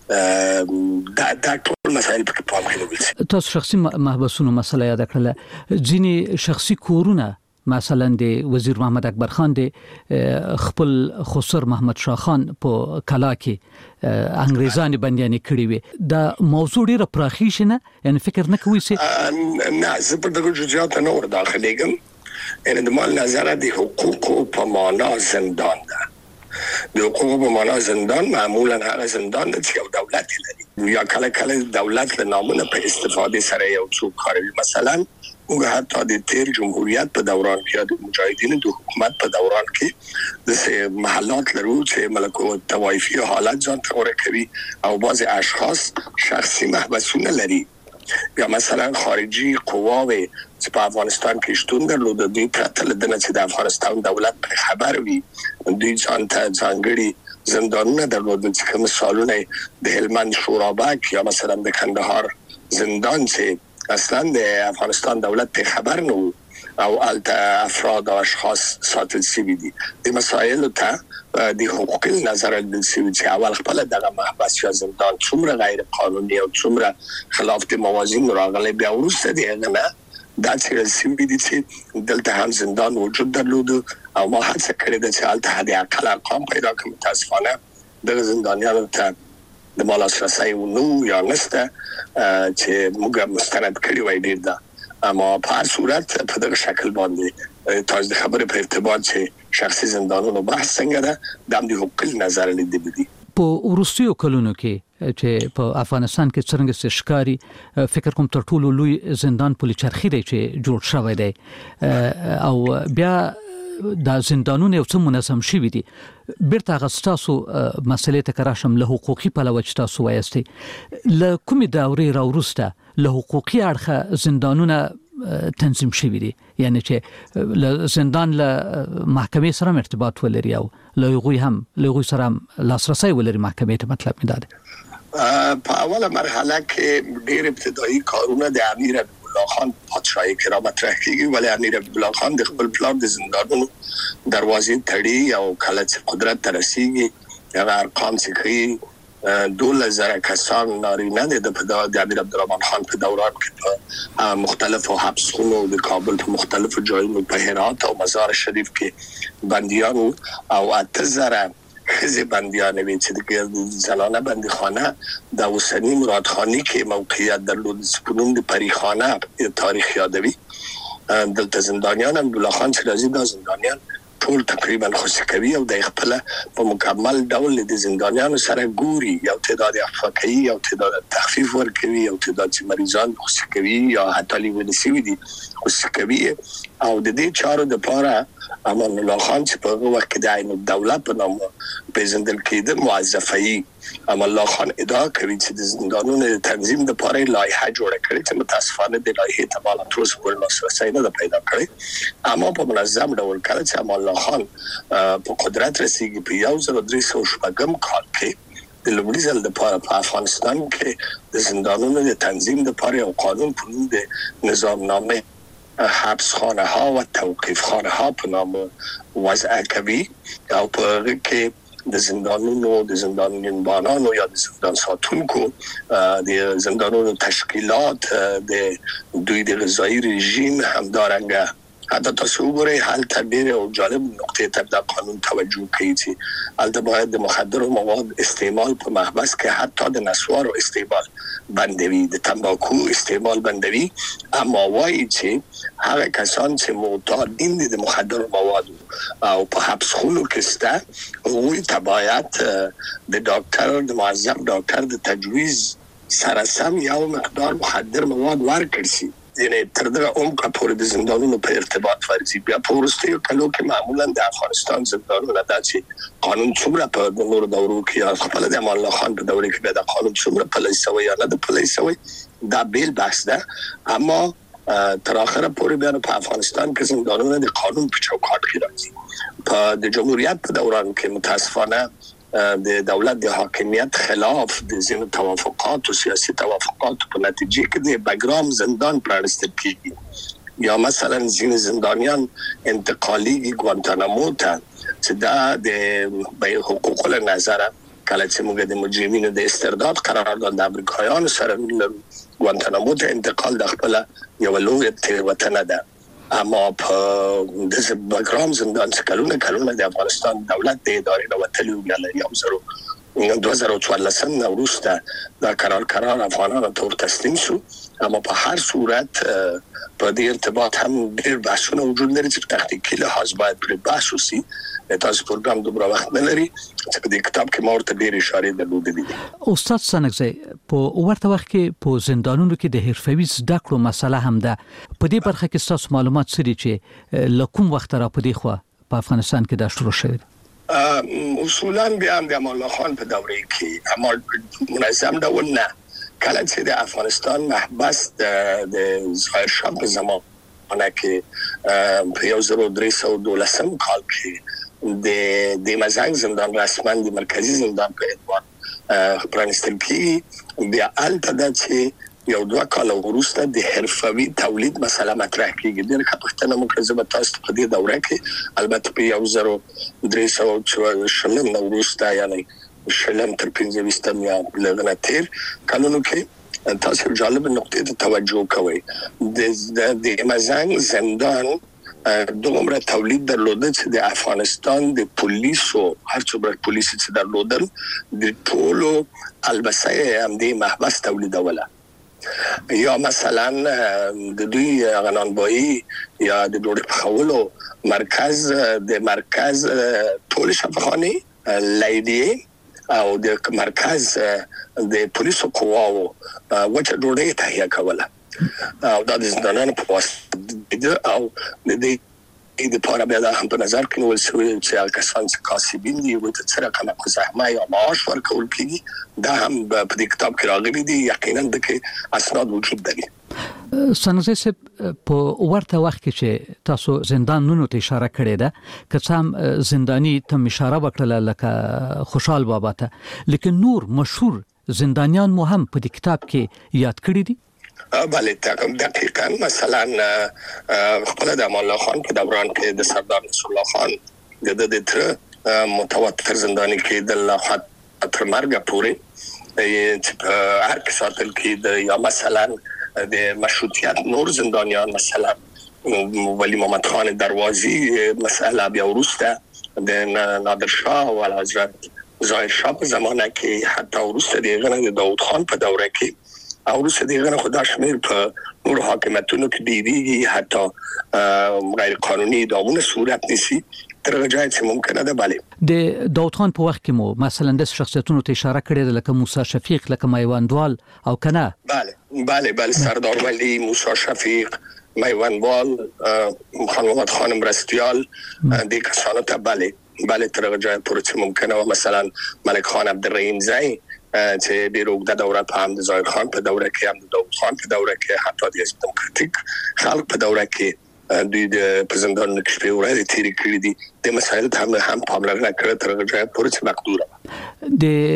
دا دا ټول مسایل په پام کې نیول. تاسو شخصي محبسونو مسله یاد کړله، ځینې شخصي کورونه مثلا د وزیر محمد اکبر خان د خپل خسر محمد شاه خان په کلا کې انګریزان بنديان کړی وي، دا موضوع ډیره پراخی شنه، یعنی فکر نه کوي چې نه زه په دغه جزئیات نه ور داخليږم. ان د مال نظر د حقوق په معنا زندان ده، د حقوق په معنا زندان معمولا هغه زندان چې یو دولت لري یا کله کله دولت له نامونه په استفاده سره یو څوک کاروي، مثلا موږ حتی د تیر جمهوریت په دوران کې د مجاهدینو د حکومت په دوران کې د محلات لرو چې ملکو توایفي حالات ځان ته ورکوي او بعض اشخاص شخصي محبسونه لري، یا مثلا خارجي قواوې چې په افغانستان کې شتون درلود دوی پرته له دې چې د افغانستان دولت په خبر وي دوی ځان ته ځانګړي زندانونه درلودل چې کوم مثالونه د هلمند شورابک یا مثلا د کندهار زندان چې اصلا د افغانستان دولت په خبر نو او الته افراد او اشخاص ساتل شوي دي. د مسایلو ته د حقوقي نظر د شوي چې اول خپل دغه محبس یا زندان څومره غیر قانوني او څومره خلاف د موازین راغلي، بیا وروسته دی نه دا چې شوي دي چې دلته هم زندان وجود درلود او ما هڅه کړې ده چې الته د اقل ارقام پیدا کړم. متاسفانه دغه زندانیانو ته د مالاسرسي نو یا نسته چې موږ مستند کړی وای ډیر دا اما په هر صورت په دغه شکل باندې تاسو د خبرې په ارتباط چې شخصي زندانونو بحث څنګه ده د امنیت حقوقي نظر لیدل دي په وروستیو کلونو کې چې په افغانستان کې څنګه ښکاری فکر کوم تر ټولو لوی زندان پولی چرخی دی چې جوړ شوی دی او بیا دا زندانونه یو څه منظم شوي دي بیرته غستاسو مسلې ته کراشم له حقوقي پلوه چې تاسو وایستي له کومې دورې راوروسته له حقوقي اړخه زندانونه تنظیم شوي دي یعنی چې له زندان له محکمې سره ارتباط ولري او له هغوی هم له هغوی سره لاسرسی ولري محکمې ته مطلب مې دا دی په اوله مرحله کې ډېر ابتدایي کارونه د امیر الله خان پادشاهي کې را مطرح کیږي ولی امیر الله خان د خپل پلان د زندانونو دروازې تړي او کله چې قدرت ته رسیږي هغه ارقام چې کوي دوله زره کسان نارینه د د امیر عبدالرحمن خان په دوران کې په مختلفو حبسخونو د کابل په مختلفو ځایونو په هرات او مزار شریف کې بندیان او اته زره خزي بندیان وی چې د زنانه بندیخانه د اوسنی مرادخانی کې موقعیت درلود سپونون د پریخانه تاریخ یادوي دلته زندانیان عبدالله خان شیرازی د زندانیان ټول تقریبا خوشی کوي او د خپل په مکمل ډول د زندانیانو سره ګوري یو تعداد افاقي یو تعداد تخفیف ورکوي یو تعداد چې مریضان خوشی کوي یا حتی لیونسی دي خوشی کوي او د دې چارو د پاره امان الله خان چې په وخت کې د عین الدوله په نوم پیژندل کېده موظفي امان الله خان ادعا کوي چې د زندانونو د تنظیم لپاره لایحه جوړه کړې چې متاسفانه د لایحې ته مال تر اوسه پورې لاسرسی نه پیدا کړی اما په منظم ډول کړ چې امان الله خان په قدرت رسیدي په یو زر درې سوه شپږم کال کې د لومړي ځل لپاره په افغانستان کې د زندانونو د تنظیم لپاره یو قانون په نوم د نظام نامه حبس خانه ها و توقیف خانه ها په نام وضع کوي او په کې د زندانونو د زندانیانو یا د زندان ساتونکو د زندانونو تشکیلات د دوی د غذایی رژیم همدارنګه حتی تاسو وګورئ حالت ډېر او جالب نقطې ته د قانون توجه کوي چې البته باید د مخدر مواد استعمال په محبس کې حتی د نسوارو استعمال بندوي د تنباکو استعمال بندوي اما وایي چې هغه کسان چې معتادین دي د مخدر مواد او په حبس خونو کې سته وی تبعیت د ډاکټر د معذب ډاکټر د تجویز سره سم یو مقدار مخدر مواد ورکړي شي یعنی تر دغه عمق پورې د زندانونو په ارتباط ورزي بیا په وروستیو کلو کې معمولا د افغانستان زندانونه دا چې قانون څومره په نورو دورو کې خپل د امان الله خان په دوره کې د قانون څومره پلی شوی یا نه د پلی شوی دا بیل بحث ده اما تر اخره پورې بیا په افغانستان کې زندانونه د قانون په چوکاټ کې راځي په د جمهوریت په دوران کې متاسفانه د دولت د حاکمیت خلاف د زین توافقات او سیاسي توافقات په نتیجه کې د بګرام زندان پرانستل کیږي یا مثلا زین زندانیان انتقالی ګوانتانامو ته چې دا د حقوق له نظر کله چې موږ د مجرمینو د استرداد قرارداد د امریکایانو سره ګوانتانامو ته انتقال د خپل یو لوی تیروتنه ده اما په د بګرام زندان څخه کلونه کلونه د افغانستان دولت د ادارې د وتلو غل یو زرو دوه زره څوارلس نه وروسته دا قرار قرار افغانانو ته تسلیم شو اما په هر صورت په دې ارتباط هم ډېر بحثونه وجود لري چې تحقیقي لحاظ باید پر بحث وشي تاسو پروګرام دومره وخت نه لري چې په دې کتاب کې مورته ډېر اشاره درلودې استاد سنگزی په ورته وخت کې په زندانونو کې د حرفوي زده کړو مسله هم ده په دې برخه کې تاسو معلومات سری چې لکم وخت را په دې خو په افغانستان کې دا شروع شوی اصولاً بیا د امان الله خان په دوره کې اما منظم ډول نه کله چې د افغانستان محبس د ظاهر شاه په زمانه کې په یو زر درې سوه دولسم کال کې د د مزنګ زندان رسما د مرکزی زندان په اعتبار پرانستل کیږي بیا البته د چې یو دوه کال وروسته د حرفوي تولید مسله مطرح کیږي د کپټنه مکرزه تاسو په دې دوره کې البته په یو زر درې سوه شلم وروسته یعنی شلم تر پنځه ویشتم یا لږ تیر کلونو کې تاسو جالب نقطې ته توجه کوئ د د مزنګ زندان دومره تولید درلوده چې د افغانستان د پولیسو هر څومره پولیس چې درلودل د ټولو البسه هم د محبس تولیدوله یا مثلا د دوی غنانبایی یا د ډوډۍ پخولو مرکز د مرکز ټول شفاخانه لیدی او د مرکز د پولیسو قواو وچه ډوډۍ تهیه کوله او د زندانونو په واسطه او د دې د پاره بیا هم په نظر کې ول شو چې کسان چې کاسبین دي او چې سره کومه زحمه یا معاش ورکول کیږي دا هم په دې کتاب کې راغلي دي یقینا د کې اسناد وجود لري. سنځي سه په ورته وخت کې چې تاسو زندانونو ته اشاره کړې ده که څام زندانی ته اشاره وکړه لکه خوشحال بابا ته لیکن نور مشهور زندانیان مو هم په دې کتاب کې یاد کړی دي. بله دقیقاً مثلا خپل د امان الله خان په دوران کې د سردار نصر الله خان د د تر متواتر زندانی کې د الله تر مرګ پورې چې هر کې ساتل کې د یا مثلا د مشروطیت نور زندانیان مثلا ولی محمد خان دروازی مسئله بیا وروسته د نادر شاه او حضرت ظاهر شاه په زمانه کې حتی وروسته د داوود خان په دوره کې او وروسته دیغه خدا شمیر په نور حاکمیتونو کې دیږي حتی غیر قانوني دامونه صورت نیسي تر غجای چې ممکنه ده. بله د داوود خان په وخت کې مو مثلا د شخصیتونو ته اشاره کړې لکه موسی شفیق لکه میوندوال او کنه. بله بله بله سردار ولی موسی شفیق میوندوال خان محمد خان مرستیال د کسانو ته بله بله تر غجای پورې چې ممکنه و مثلا ملک خان عبدالرحیم زئی چې بیروګ د دوره په هم د ظاهر خان په دوره کې هم د داوود خان په دوره کې حتی د حزب دموکراتیک خلک په دوره کې دوی د پرزیدنت نکشپی ورته تیری کړی دي د مسایل ته هم پاملرنه کړې تر غوړې پورې چې مقدوره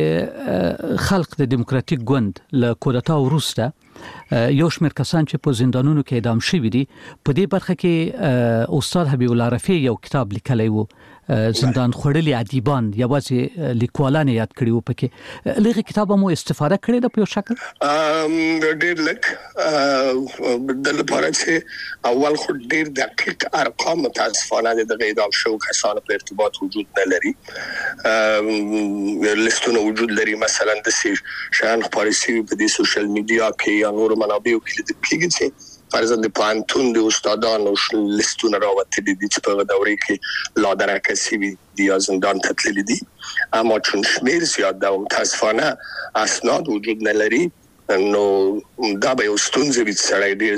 د خلق د دموکراتیک ګوند له کودتا وروسته یو شمېر کسان چې په زندانونو کې اعدام شوي دي په دې برخه کې استاد حبیب الله رفیع یو کتاب لیکلی وو زندان خړلې ادیبان یوازې لیکوالان یاد کړي وو پکې لږه کتاب مو استفاده کړې ده په یو شکل ام ډېر لک د لپاره چې اول خو ډېر دقیق ارقام متاسفانه د اعدام شو کسانو په ارتباط وجود نه لري لیستونه وجود لري مثلا د شان خبرسي په دې سوشل میډیا کې یا نور منابعو کې د پیګي فرضاً د پانتون د استادانو لیستونه راوته دي چې په دورې کې لادره کسي دي یا زندان تتللی دي اما چون شمیر زیاد ده متاسفانه اسناد وجود نه لري نو دا به یو ستونزه وي چې سړی ډېر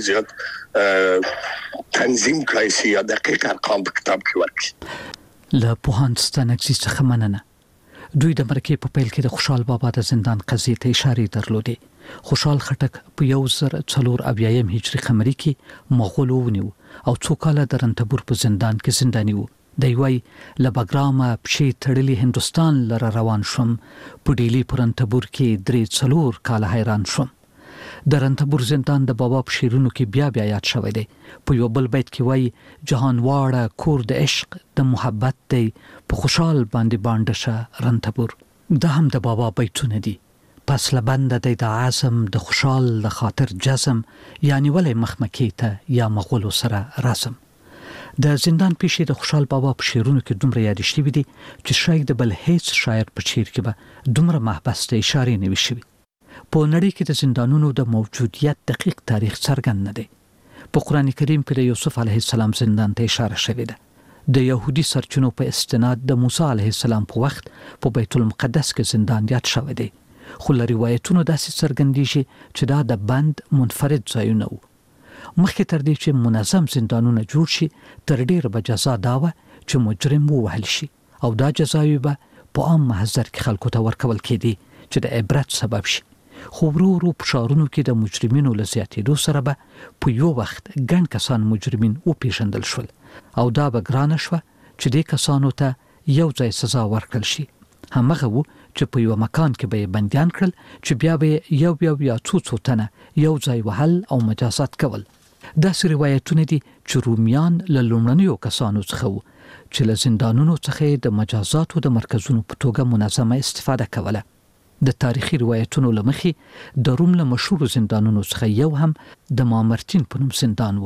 زیات تنظیم کړی شي یا دقیق ارقام په کتاب کې ورکړي. له پوهنتون څخه مننه. دوی د مرکې په پیل کې د خوشحال بابا د زندان قضیې ته اشاره درلودې. خوشحال خټک په یو زر څلور اویایم هجری قمری کې مغولو ونیو او څو کاله د رنتبور په زندان کې زنداني وو. دی وای له بګرامه پښې تړلې هندستان لره روان شوم په ډیلی په رنتبور کې درې څلور کاله حیران شوم. د رنتبور زندان د بابا په شعرونو کې بیا بیا یاد شوی دی. په یو بل بیت کې وای جهان واړه کور د عشق د محبت دی په خوشحال باندې باندې شه رنتبور. دا هم د بابا بیتونه دي. پس لبند دی د عزم د خوشحال د خاطر جزم یعنی ولې مخمکې ته یا مغولو سره رسم. د زندان پیښې د خوشحال بابا په شعرونو کې دومره یاد شوي دي چې شاید د بل هیڅ شاعر په شعر کې به دومره محبس ته اشارې نه وي شوي. په نړۍ کې د زندانونو د موجودیت دقیق تاریخ څرګند نه دی. په قرآن کریم کې د یوسف علیه السلام زندان ته اشاره شوې ده. د يهودي سرچینو په استناد د موسی علیه السلام په وخت په بیت المقدس کې زندان یاد شوی دی. خو له روایتونو داسې څرګندېږي چې دا د بند منفرد ځایونه وو. مخکې تر دې چې منظم زندانونه جوړ شي تر ډېره به جزا دا وه چې مجرم ووهل شي او دا جزاوې به په عام محضر کې خلکو ته ورکول کېدې چې د عبرت سبب شي. خو ورو ورو په ښارونو کې د مجرمینو له زیاتېدو سره به په یو وخت ګڼ کسان مجرمین وپېژندل شول او دا به ګرانه شوه چې دې کسانو ته یو ځای سزا ورکړل شي. همغه وو چې په یو مکان کې به بندیان کړل چې بیا به یو یو یا څو څو تنه یو ځای وهل او مجازات کول. داسې روایتونه دي چې رومیان له لومړنیو کسانو څخه وو چې له زندانونو څخه د مجازاتو د مرکزونو په توګه منظمه استفاده کوله. د تاریخي روایتونو له مخې د روم له مشهور زندانونو څخه یو هم د مامرتین په نوم زندان وو.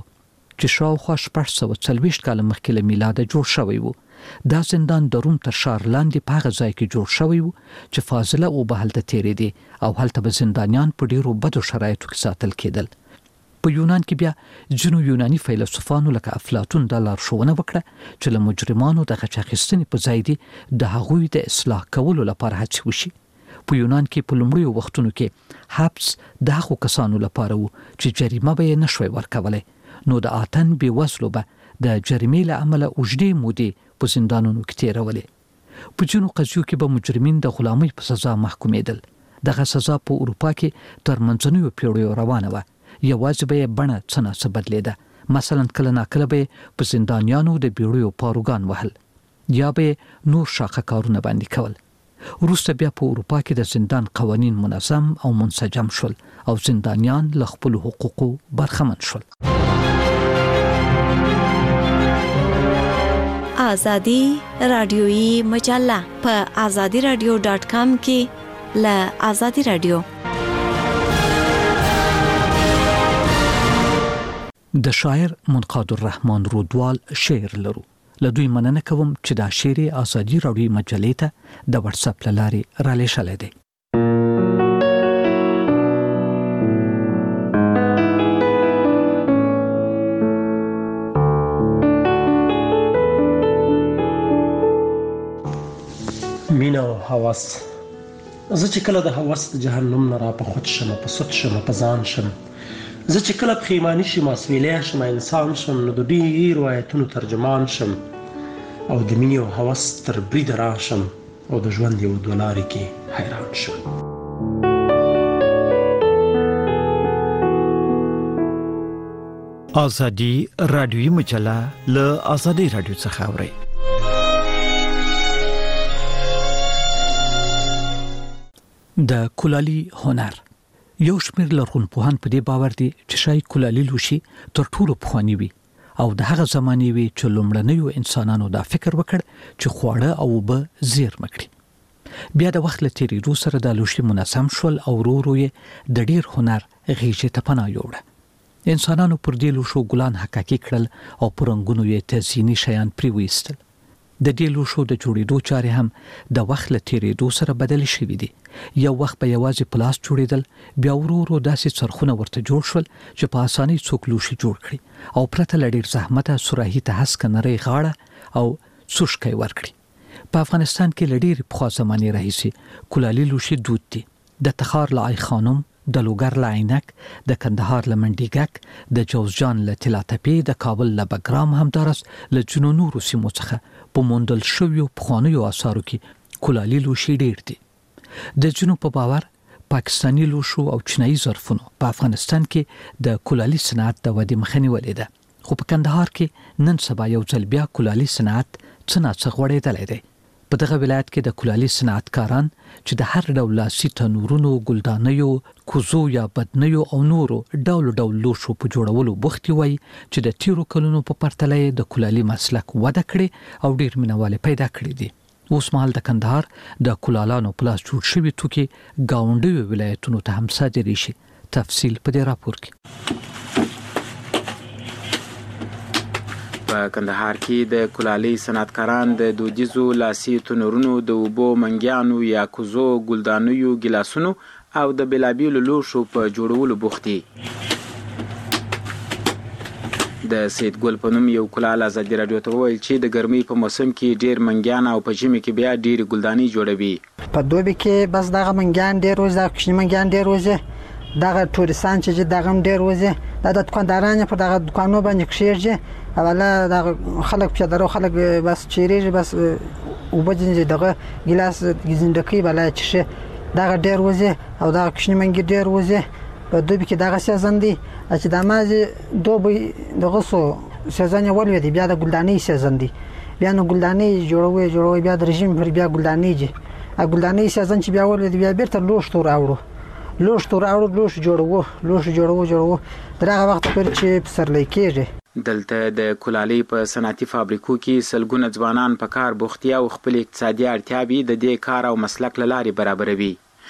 چې شاوخوا شپږ سوه څلوېښت کاله مخکې له میلاده جوړ شوی و. دا زندان د روم تر ښار لاندې په هغه ځای کې جوړ شوی و چې فاضله اوبه هلته تېرېدې او هلته به زندانیان په ډېرو بدو شرایطو کې ساتل کېدل. په یونان کې بیا ځینو یوناني فیلسوفانو لکه افلاطون دا لارښوونه وکړه چې له مجرمانو د غچ اخیستنې په ځای دې د هغوی د اصلاح کولو لپاره هڅې وشي. په یونان کې په لومړیو وختونو کې حبس د هغو کسانو لپاره و چې جریمه به یې نشوی ورکولی، نو د آتن بېوزلو به د جریمې له امله اوږدې مودې په زندانونو کې تېرولې. په ځینو قضیو کې به مجرمین د غلامۍ په سزا محکومېدل. دغه سزا په اروپا کې تر منځنیو پیړیو روانه وه. یوازې به یې بڼه څه ناڅه بدلېده. مثلا کله ناکله به یې په زندانیانو د بیړیو پاروګان وهل یا به یې نور شاخه کارونه باندې کول. وروسته بیا په اروپا کې د زندان قوانین منظم او منسجم شول او زندانیان له خپلو حقوقو برخمن شول. آزادی رادیویی مجله په آزادی رادیو ډاټ کام کې له آزادی رادیو د شاعر منقاد الرحمن رودوال شعر لرو. له دوی مننه کوم چې دا شعر آزادی رادیویی مجلې ته د واتس اپ له لارې را لېږلی دی. مینه او هوس. زه چې کله د هوس د جهنم نه را په خود شم، په سود شم، په ځان شم، زه چې کله پښیماني شم، اسویلی شم، انسان شم، نو د ډېرو آیتونو ترجمان شم او د مینې او هوس تر بریده راشم او د ژوند یو دوه لارې کې حیران شم. آزادی رادیویی مجله له آزادی رادیو څخه اورئ. د کولالي هنر. یو شمېر لرغونپوهان په دې باور دي چې شاید کولالي لوښي تر ټولو پخواني وي او د هغه زمانې وي چې لومړنیو انسانانو دا فکر وکړ چې خواړه او اوبه زیرمه کړي. بیا د وخت له تېرېدو سره دا لوښي منظم شول او ورو ورو یې د ډېر هنر غېږې ته پناه یووړه. انسانانو پر دې لوښو ګلان حکاکي کړل او په رنګونو یې تزییني شیان پرې ویستل. د دې لوښو د جوړېدو چارې هم د وخت له تېرېدو سره بدلې شوي دي. یو وخت به یوازې پلاس جوړېدل، بیا ورو ورو داسې څرخونه ورته جوړ شول چې په اسانۍ څوک لوښي جوړ کړي او پرته له ډېر زحمته سوراهي ته هسکه نرۍ غاړه او څوشکی ورکړي. په افغانستان کې له ډېرې پخوا زمانې راهیسې کولالي لوښي دود دي. د تخار له آی خانم، د لوګر له عینک، د کندهار له منډیګک، د جوزجان له طلا تپې، د کابل له بګرام، همدارس له ځینو نورو سیمو څخه په موندل شویو پخوانیو آثارو کې کولالي لوښي ډېر دي. د ځینو په باور پاکستاني لوښو او چینایي ظرفونو په افغانستان کې د کولالي صنعت د ودې مخه نیولې ده. خو په کندهار کې نن سبا یو ځل بیا کولالي صنعت څه ناڅه غوړېدلی دی. په دغه ولایت کې د کولالي صنعتکاران چې د هر ډول لاسي تنورونو، ګلدانیو، کوزو یا بدنیو او نورو ډول ډول لوښو په جوړولو بوختي وای چې د تیرو کلونو په پرتله د کولالي مسلک وده کړي او ډیر مینوال پیدا کړي دي. اوس مهال د کندهار د کولالانو پلاس جوړ شوي توکي ګاونډیو ولایتونو ته هم صادرې شي. تفصیل په دې راپور کې. په کندهار کې د کولالي صنعتکاران د دودیزو لاسي تنورونو، د اوبو منګیانو یا کوزو، ګلدانیو، ګیلاسونو او د بېلابېلو لوښو په جوړولو بوخت دي. د سید ګل په نوم یو کولال ازادي راډیو ته وویل چې د ګرمۍ په موسم کې ډېر منګیان او په ژمي کې بیا ډېرې ګلدانۍ جوړوي. په دوبي کې بس دغه منګیان ډېر وځي، دغه کوچني منګیان ډېر وځي، دغه ټوریستان چې دغه هم ډېر وځي. دا د دکاندارانو په دغه دکانو باندې کښېږي، اوله دغه خلک پیادهرو خلک بس چیرېږي، بس اوبه ځینې دغه ګیلاس ګزندکۍ بلا چښي، دغه ډېر وځي او دغه کوچني منګي ډېر وځي. په دوبي کې دغه سیزن دی چې د مازې دوبي دغه سو سیزن یې ولوي دی، بیا د ګلدانۍ سیزن دی، بیا نو ګلدانۍ جوړوي جوړوي بیا د رژیم پر بیا ګلدانۍ جي ګلدانۍ سیزن چې بیا ولوي دی بیا بیرته لوښ راوړو لوښ راوړو لوښ جوړوو لوښ جوړوو جوړوو درغه وخت پر چې پسرلی کېږي. دلته د کولالۍ په صنعتي فابریکو کې سلګونه ځوانان په کار بوختیا او خپل اقتصادي اړتیاوې د دې کار او مسلک له لارې برابروي.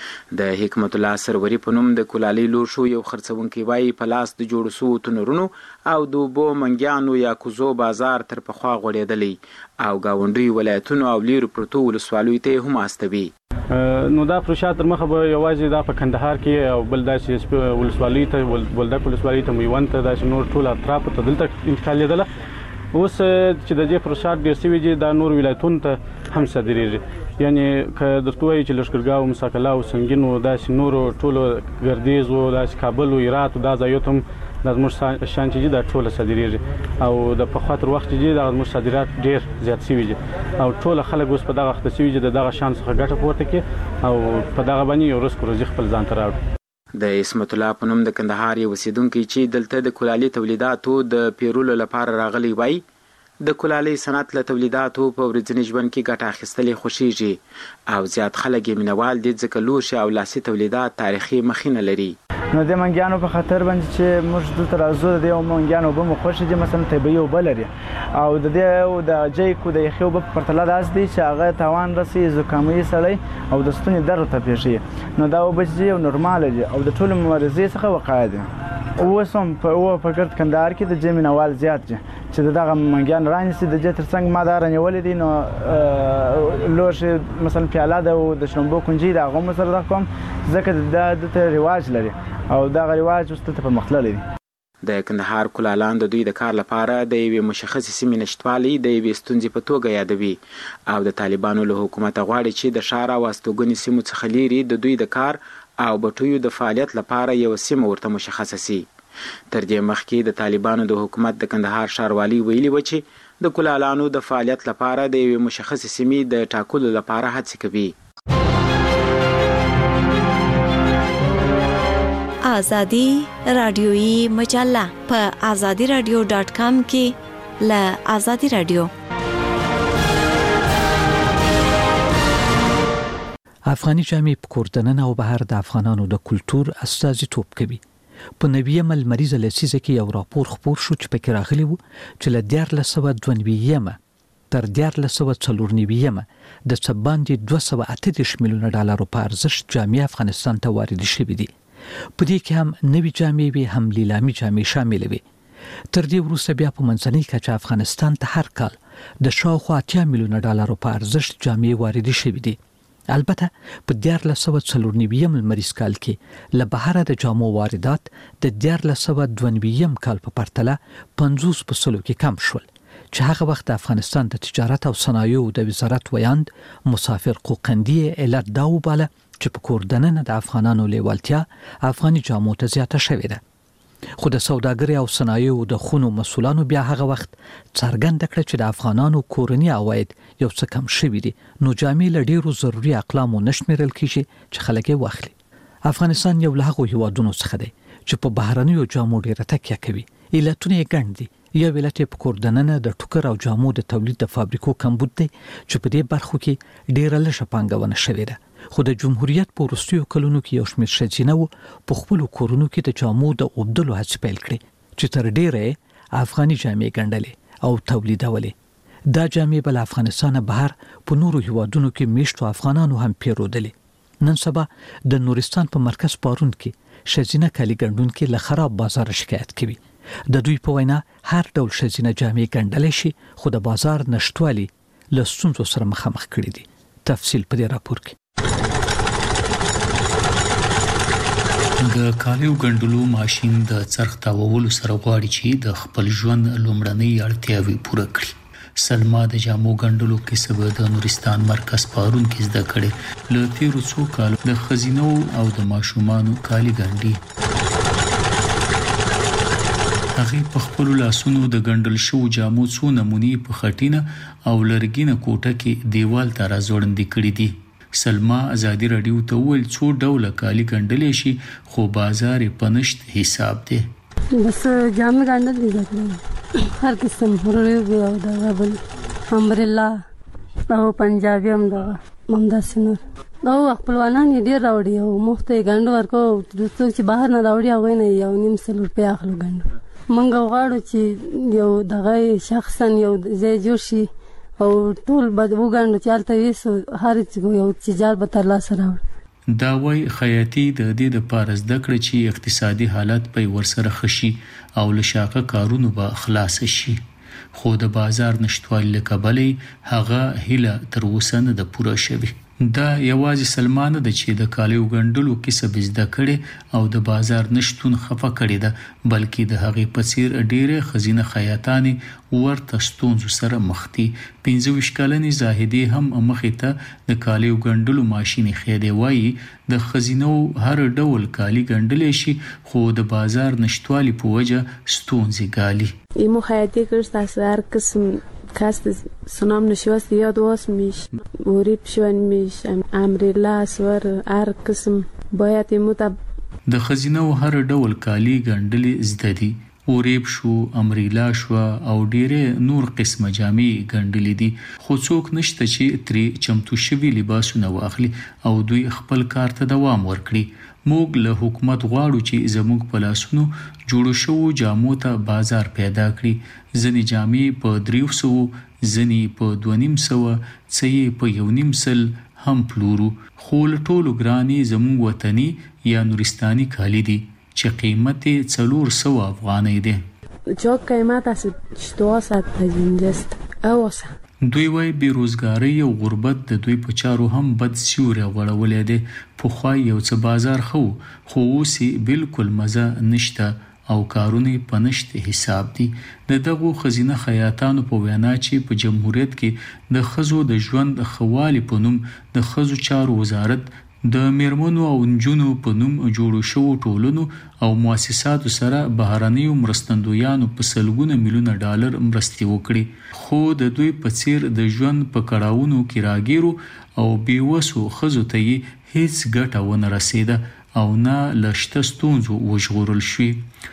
د حکمت الله سروری په نوم د کولالي لوشو یو خرڅونکي وایي په لاس د جوړ شو تنورونو او د اوبو منګیانو یا کوزو بازار تر پخوا غوړېدلی او گاونډي ولایتونو او لیرو پرتو ولسوالیو ته هم استوي. نو دا پروژه تر مخه به یوازې دا په کندهار کې او بل داسې ولسوالۍ ته ولدک ولسوالۍ ته میوند ته داسې نور ټول اطراف ته دلته انتقالېدله. اوس چې د دې پروژه ډېر سوي دي دا نور ولایتونو ته هم صادرېږي. یعنی که درته وایي چې لښکرګاه او مساکله او سنګین او داسې نورو ټولو ګردیز او داسې کابل او هرات او دا ځایو ته هم دا زموږ شان چې دي دا ټوله صادرېږي او د پخوا تر وخت چې دي دا زموږ صادرات ډېر زیات سوي دي او ټول خلک اوس په دغه وخت سوي دي د دغه شان څخه ګټه پورته کړي او په دغه باندې یو رزق روزي خپل ځان ته راوړي. د اسمت الله په نوم د کندهار یو اوسیدونکی چې دلته د کولالي تولیداتو د پیرولو لپاره راغلی وای د کولالي صنعت له تولیداتو په ورځني ژوند کې ګټه اخیستلې خوشیږي او زیات خلک یې مینوال دي ځکه لوښي او لاسي تولیدات تاریخي مخینه لري. نو د منګیانو په خاطر باندې چې موږ دلته راځو د دې منګیانو اوبه مو خوښې دي مثلا طبیعي اوبه لري او د دې د جیکو د یخي اوبه په پرتله داسې دي چې هغه تاوان رسي زکامي سړی او د ستوني درد ته پېښي. نو دا اوبه چې یو نورمال دي او د ټولو مبارزې څخه وقایه دي. اوس هم په په ګرد کندهار کې د جې مینوال زیات دي چې دغه منګیان رانیسي د جې ترڅنګ ما دا رانیولې دي. نو لوښي مثلا پیاله ده او د شړومبو کنجي د هغه هم سره راکوم ځکه دا دلته رواج لري او دغه رواج اوس دلته پرمختللی دی. د کندهار کولالان د دوی د کار لپاره د یوې مشخصې سیمې نشتوالی د یوې ستونزې په توګه یادوي او د طالبانو له حکومته غواړي چې د ښار او استوګنې سیمو څخه لیرې د دوی د کار او بټیو د فعالیت لپاره یو سیمه ورته مشخصه سي. تر دې مخکې د طالبانو د حکومت د کندهار ښاروالي ویلي و چې د کولالانو د فعالیت لپاره د یوې مشخصې سیمې د ټاکلو لپاره هڅې کوي. آزادی رادیویی مجله په آزادی رادیو ډاټ کام کې له آزادی رادیو. افغاني جامې په کور دننه او بهر د افغانانو د کلتور استازیتوب کوي. په نویمه لمریزه لسیزه کې یو راپور خپور شو چې پکې راغلی و چې له دیارلس سوه دوه نوي تر دیارلس سوه څلور نوي د څه باندې دوه سوه اته دېرش میلیونه ډالرو په ارزښت جامې افغانستان ته واردې شوې دي. په دې کې هم نوي جامې وي هم لیلامي جامې شامل وي. تر دې وروسته بیا په منځنۍ کچه افغانستان ته هر کال د شاوخوا اتیا میلیونه ډالرو په ارزښت جامې واردې شوې دي. البته په دیارلس سوه څلور نوي لمریز کال کې له بهره د جامو واردات د دیارلس سوه دوه نوي کال په پرتله پنځوس په سلو کې کم شول چې هغه وخت د افغانستان د تجارت او صنایعو د وزارت ویاند مسافر قوقندي علت دا وباله چې په کور دننه د افغانانو لیوالتیا افغاني جامو ته زیاته شوې ده. خو د سوداګرۍ او صنایعو د خونو مسولانو بیا هغه وخت څرګنده کړه چې د افغانانو کورني عواید یو څه کم شوي دي نو جامې له ډېرو ضروري اقلامو نه شمېرل کېږي چې خلک یې واخلي. افغانستان یو له هغو هیوادونو څخه دی چې په بهرنیو جامو ډېره تکیه کوي. علتونه یې ګڼ دي. یو علت یې په کور دننه د ټوکر او جامو د تولید د فابریکو کمبود دی چې په دې برخو کې ډېره لږه پانګونه شوې ده. خو د جمهوریت په وروستیو کلونو کې یو شمېر ښځینه په خپلو کورونو کې د جامو د اوبدلو هڅې پیل کړې چې تر ډېره افغاني جامې ګڼلې او تولیدولې. دا جامې به له افغانستانه بهر په نورو هیوادونو کې میشتو افغانانو هم پیرودلې. نن سبا د نورستان په مرکز پارون کې ښځینه کالي ګنډونکي له خراب بازار شکایت کوي. د دوی په وینا هر ډول ښځینه جامې ګنډلی شي خو د بازار نشتوالي له ستونزو سره مخامخ کړي دي. تفصیل په دې راپور کې. د کالیو ګنډلو ماشین د څرخ تاوولو سره غواړي چې د خپل ژوند لومړنۍ اړتیاوې پوره کړي. سلما د جامو ګنډلو کسب د نورستان مرکز پارون کې زده کړې. له تیرو څو کالو د ښځینو او د ماشومانو کالي ګنډي. هغې په خپلو لاسونو د ګنډل شوو جامو څو نمونې په خټینه او لرګینه کوټه کې دیوال ته راځوړندې کړي دي. سلما ازادي رادیو ته وویل څو ډوله کالي ګنډلی شي خو بازار یې په نشت حساب دی. بس جامې ګنډل دي زده کړم هر قسم رویو او دغه بل امبریلا او پنجابي هم دغه همداسې نور دا خپلوانان یې ډېر راوړي او مفت یې ګنډ ورکوو. څوک چې بهر نه راوړي هغوی نه یو نیم سل روپۍ اخلو ګنډو. موږ غواړو چې یو دغه شخصا یو ځای جوړ شي او ټول به وګڼو چې هلته ویسو هر یو تجار به ترلاسه راوړي. دا وای خیاطي د دې د پاره زده کړه چې اقتصادي حالت په ورسره خشي او لشاقه کارونو به خلاص شي خو د بازار نشټوالي له کبلې هغه هیله تر اوسه نه ده پوره شوې دا یوازې سلمانه ده چې د کالیو ګندلو کسب زده کړي او د بازار نشټون خفه کړي ده بلکې د هغې په څیر ډېرې خزینه خیاطانې ورته ستونزو سره مخ دي پنځه ویشت کلنې زاهدي هم مخې ته د کالیو ګندلو ماشینې خېدې وایي د خزینو هر ډول کالی ګندلې شي خو د بازار نشټوالي په وجه ستونزې ګالي ایمو خیاطی کرد از هر قسم کاست سنام نشواست یاد واس میش وریب شون میش امریلا سور هر قسم باید ایمو تا د خزینو هر ډول کالی ګندلې زده دي وریب شو امریلا شو او ډیره نور قسمه جامې ګندلې دي خو څوک نشته چې ترې چمتو شوي لباسونه واخلي او دوی خپل کار ته دوام ورکړي موږ له حکومت غواړو چې زموږ په لاسونو جوړو شو جامو ته بازار پیدا کړي ځنې جامې په دریو سو ځنې په دوه نیم سو څې په یو نیم سل هم پلورو خو له ټولو ګراني زموږ وطني یا نورستاني کالي دي چې قیمت څلور سو افغانۍ ده جو قیمت است شتواسد پنجست اوسه دوی وای بیروزګاری او غربت د دوی په چارو هم بد سیوری غوړولې ده په خو یو څه بازار خو خو اوسې بالکل مزه نشته او کارونه په نشته حساب دي د دغه خزینه خیاطانو په وینا چې په جمهوریت کې د خزو د ژوند خوالي په نوم د خزو چارو وزارت د میرمنو او نجونو په نوم جوړو شو ټولونو او مؤسساتو سره بهرنیو مرستندویانو په سلګونه میلیونه ډالر مرستې وکړي خو د دوی په څیر د ژوند په کړهونو کې راګیرو او بیوسو خزو ته هیڅ ګټه ونه رسیده او نه لشته ستونزو وژغورل شوی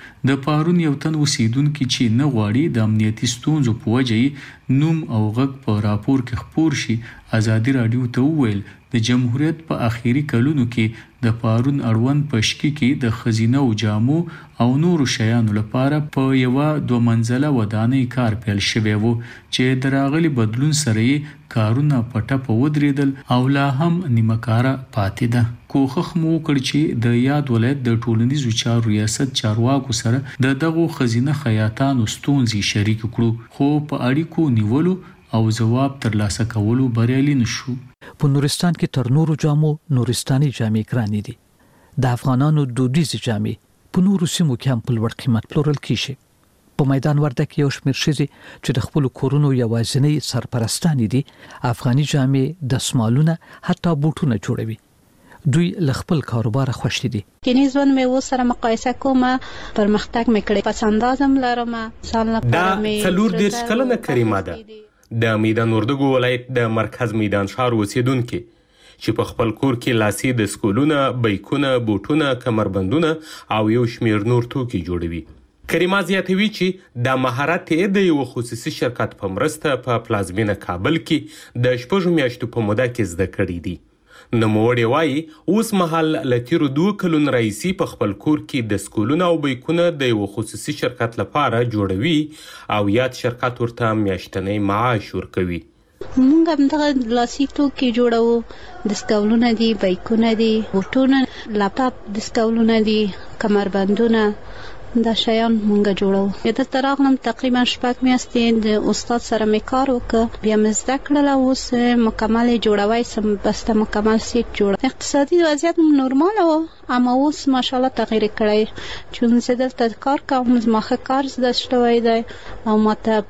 د پارون یو تن اوسیدونکو چې نه غواړي د امنیتي ستونزو په وجه نوم او غږ په راپور کې خپور شي ازادي رادیو ته وویل د جمهوریت په اخیری کلونو کې د پارون اړوند پشکی کې د خزینه او جامو او نورو شیانو لپاره په یو دوه منزله ودانۍ کار پیل شوی وو چې دراغلي بدلون سره کارونه پټه په ودرېدل او لا هم نیمکاره پاتې ده کوخخ مو کړ چې د یاد ولایت د ټولنیزو چارو ریاست چارواکو سره د دغه خزینه خیاطانو ستونزې شریک کړو خو په اړیکو نیولو او جواب ترلاسه کولو بریالي نشو په نورستان کې تر نورو جامو نورستاني جامې ګرانې دي د افغانانو دودیزې جامې په نورو سیمو کې هم په لوړ قیمت پلورل کیږي په میدان ورده کې یو شمېر ښځې چې د خپل کورونو یوازینۍ سرپرستانې دي افغاني جامې دستمالونه حتی بوټونه جوړوي دوی له خپل کاروبار خوښ دي کینی ځوان مې و سره مقایسه کوم پرمختګ مې کړی پسندازم لرم سال نه دا څلور دېرش کلنه کریمه ده د میدان وردګو ولایت د مرکز میدان ښار اوسیدونکو چې په خپل کور کې لاسي د سکولونه بیکونه بوټونه کمربندونه او یو شمیر نور توکي جوړوي کریمه زیاتوي چې د مهارت د یو خصوصي شرکت په مرسته په پلازمینه کابل کې د شپږ میاشتو په موده کې زده کړې دي نوموړی وایي اوس مهال له تیرو دوه کلونو راهیسې په خپل کور کې د سکولونه او بیکونه د یو خصوصي شرکت لپاره جوړوي او یاد شرکت ورته میاشتنی معاش ورکوي مونږ هم دغه لاسي توکي جوړوو د سکولونه دي بیکونه دي بوټونه لاپټاپ د سکولونه دي کمربندونه دا شیان مونږ جوړو د تراغلم تقریبا شپږ میاشتې د استاد سره مې کار وکړ بیا مې زده کړل اوس مکمل جوړوي سم بسته مکمل سیټ جوړ اقتصادي وضعیت نورمال و اما اوس ماشاءالله تغییر کړی چون زه دلته کار کوم مخه کار زده شوی دی او ماته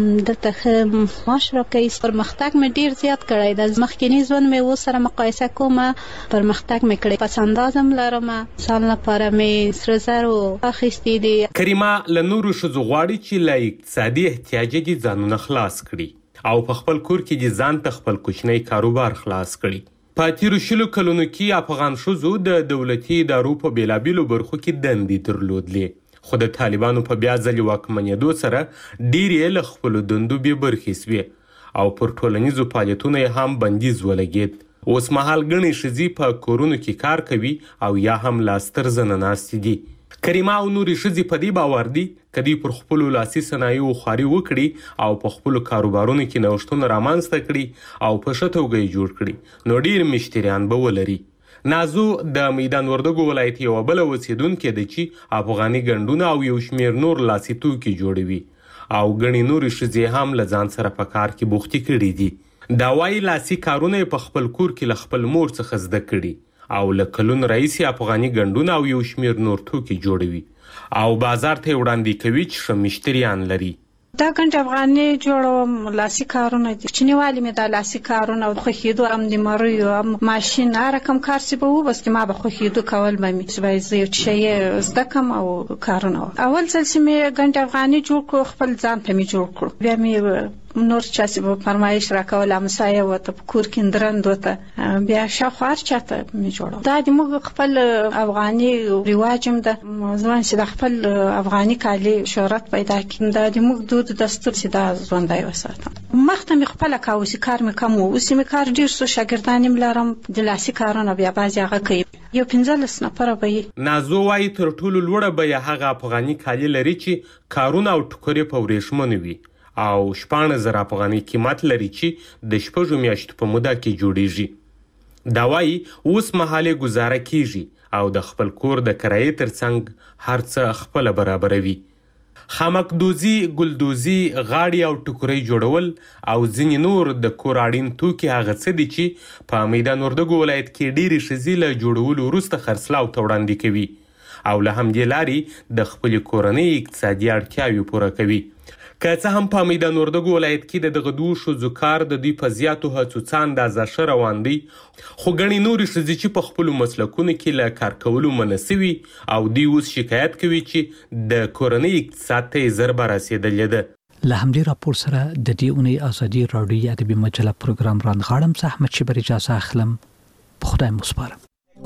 دلته معاش راکوي پرمختګ مې ډیر زیات کړی دی مخکینی ځوان مې و سره مقایسه کوم پرمختګ مې کړی پسندازم لرم سال لپاره مې سره زرو اخیستی کریمه له نورو ښځو غواړي چې له اقتصادي احتیاجه دې ځانونه خلاص کړي او په خپل کور کې دې ځان ته خپل کوچنی کاروبار خلاص کړي په تیرو شلو کلونو کې افغان ښځو د دولتي ادارو په بیلابیلو برخو کې دندې درلودلې خو د طالبانو په بیا ځلې واکمنېدو سره ډېرې له خپلو دندو بې برخې سوې او پر ټولنیزو فعالیتونو یې هم بندیز ولګېد اوس مهال ګڼې ښځې په کورونو کې کار کوي او یا هم لا ستر زنه ناستې دي کریمه او نورې ښځې په دې باور دي که دوی پر خپلو لاسي صنایعو خواري وکړي او په خپلو کاروبارونو کې نوښتونه رامنځته کړي او په ښه توګه یې جوړ کړي نو ډېر مشتریان به ولري نازو د میدان وردګو ولایت یوه بله اوسیدونکې ده چې افغاني ګنډونه او یو شمېر نور لاسي توکي جوړوي او ګڼې نورې ښځې هم له ځان سره په کار کې بوختې کړي دي. دا وایي لاسي کارونه یې په خپل کور کې له خپل مور څخه زده کړي او له کلونو راهیسې افغاني ګنډونه او یو شمېر نور توکي جوړوي او بازار ته یې وړاندې کوي چې ښه مشتریان لري. دا ګنډ افغاني جوړوم، لاسي کارونه دي. کوچنیوالي مې دا لاسي کارونه او خوښېدو هم د مریو هم ماشین هر رقم کار چې به و بس کې ما به خوښېدو کول به مې چې باید زه یو شی زده کړم او کارونه. اول ځل چې مې ګنډ افغاني جوړ کړو خپل ځان ته مې جوړ کړو، بیا مې نور چا چې به فرمایش راکول همسایه ورته په کور کې درند ورته بیا شاوخوا هر چاته مې جوړول. دا د موږ خپل افغاني رواج هم ده ځوان چې د خپل افغاني کالي شهرت پیدا کړي. دا د موږ دود دستور چې دا ژوندی وساتم. مخته مې خپله کاوه چې کار مې کم و، اوس مې کار ډېر سو، شاګردان یې لرم د لاسي کارونه بیا بعضې هغه کوي، یو پنځلس نفره به یې. نازو وایي تر ټولو لوړه بیه هغه افغاني کالي لري چې کارونه او ټوکرې په ورېښمو وي او شپاړس زره افغاني قیمت لري چې د شپږو میاشتو په موده کې جوړیږي. دا وایي اوس مهال یې ګزاره کیږي او د خپل کور د کرایې ترڅنګ هر څه خپله برابروي. خامکدوزي، ګلدوزي، غاړې او ټوکرۍ جوړول او ځینې نور د کور اړین توکي هغه څه دي چې په میدان وردګو ولایت کې ډېرې ښځې له جوړولو وروسته خرڅلاو ته وړاندې کوي او له همدې لارې د خپلې کورنۍ اقتصادي اړتیاوې پوره کوي. که څه هم په میدان وردګو ولایت کې د دغه دوو ښځو کار د دوی په زیاتو هڅو څه اندازه ښه روان دی، خو ګڼې نورې ښځې چې په خپلو مسلکونو کې له کار کولو منع سوي او دوی اوس شکایت کوي چې د کورنۍ اقتصاد ته یې ضربه رسېدلې ده. له همدې راپور سره د دې اونۍ ازادي راډیویي ادبي مجله پروګرام رانغاړم. زه احمد شیبر اجازه اخلم. په خدای مو سپارم.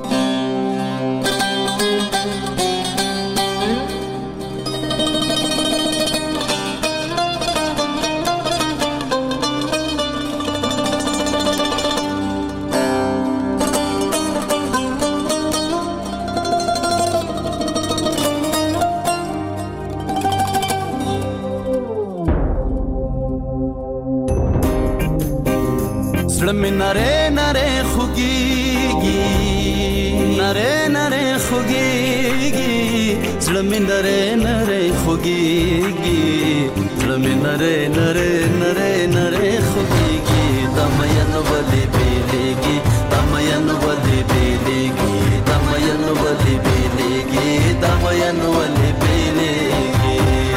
نره نره خوگیگی نره نره خوگیگی زلم نره نره خوگیگی زلم نره نره نره نره خوگیگی دمین ولی بیلیگی دمین ولی بیلیگی دمین ولی بیلیگی دمین ولی بیلیگی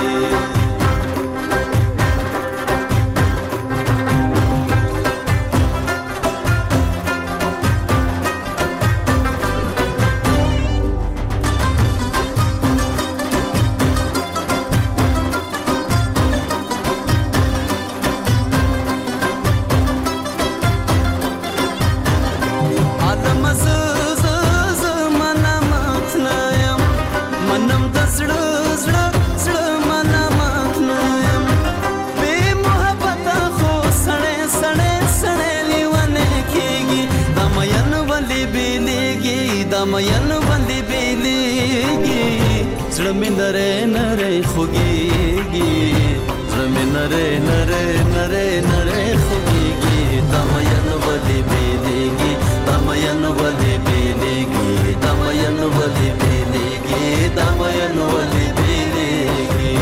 دمین ولی بیلیگی زلم نره نره خوگیگی زلم نره نره نره نره خوگیگی دمین ولی بیلیگی دمین ولی بیلیگی دمین ولی بیلیگی دمین ولی بیلیگی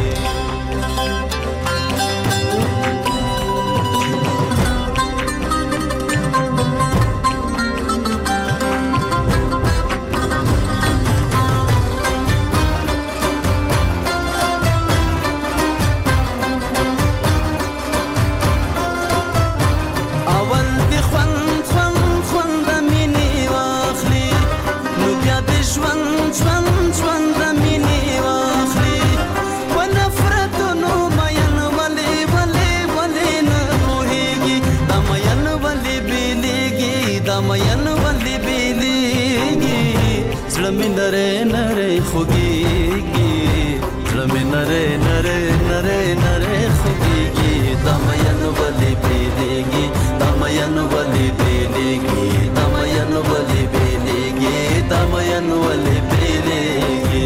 نره نره خوگیگی زلم نره نره نره نره خوگیگی دمین ولی بیلیگی دمین ولی بیلیگی دمین ولی بیلیگی دمین ولی بیلیگی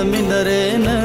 زړه مې نری نری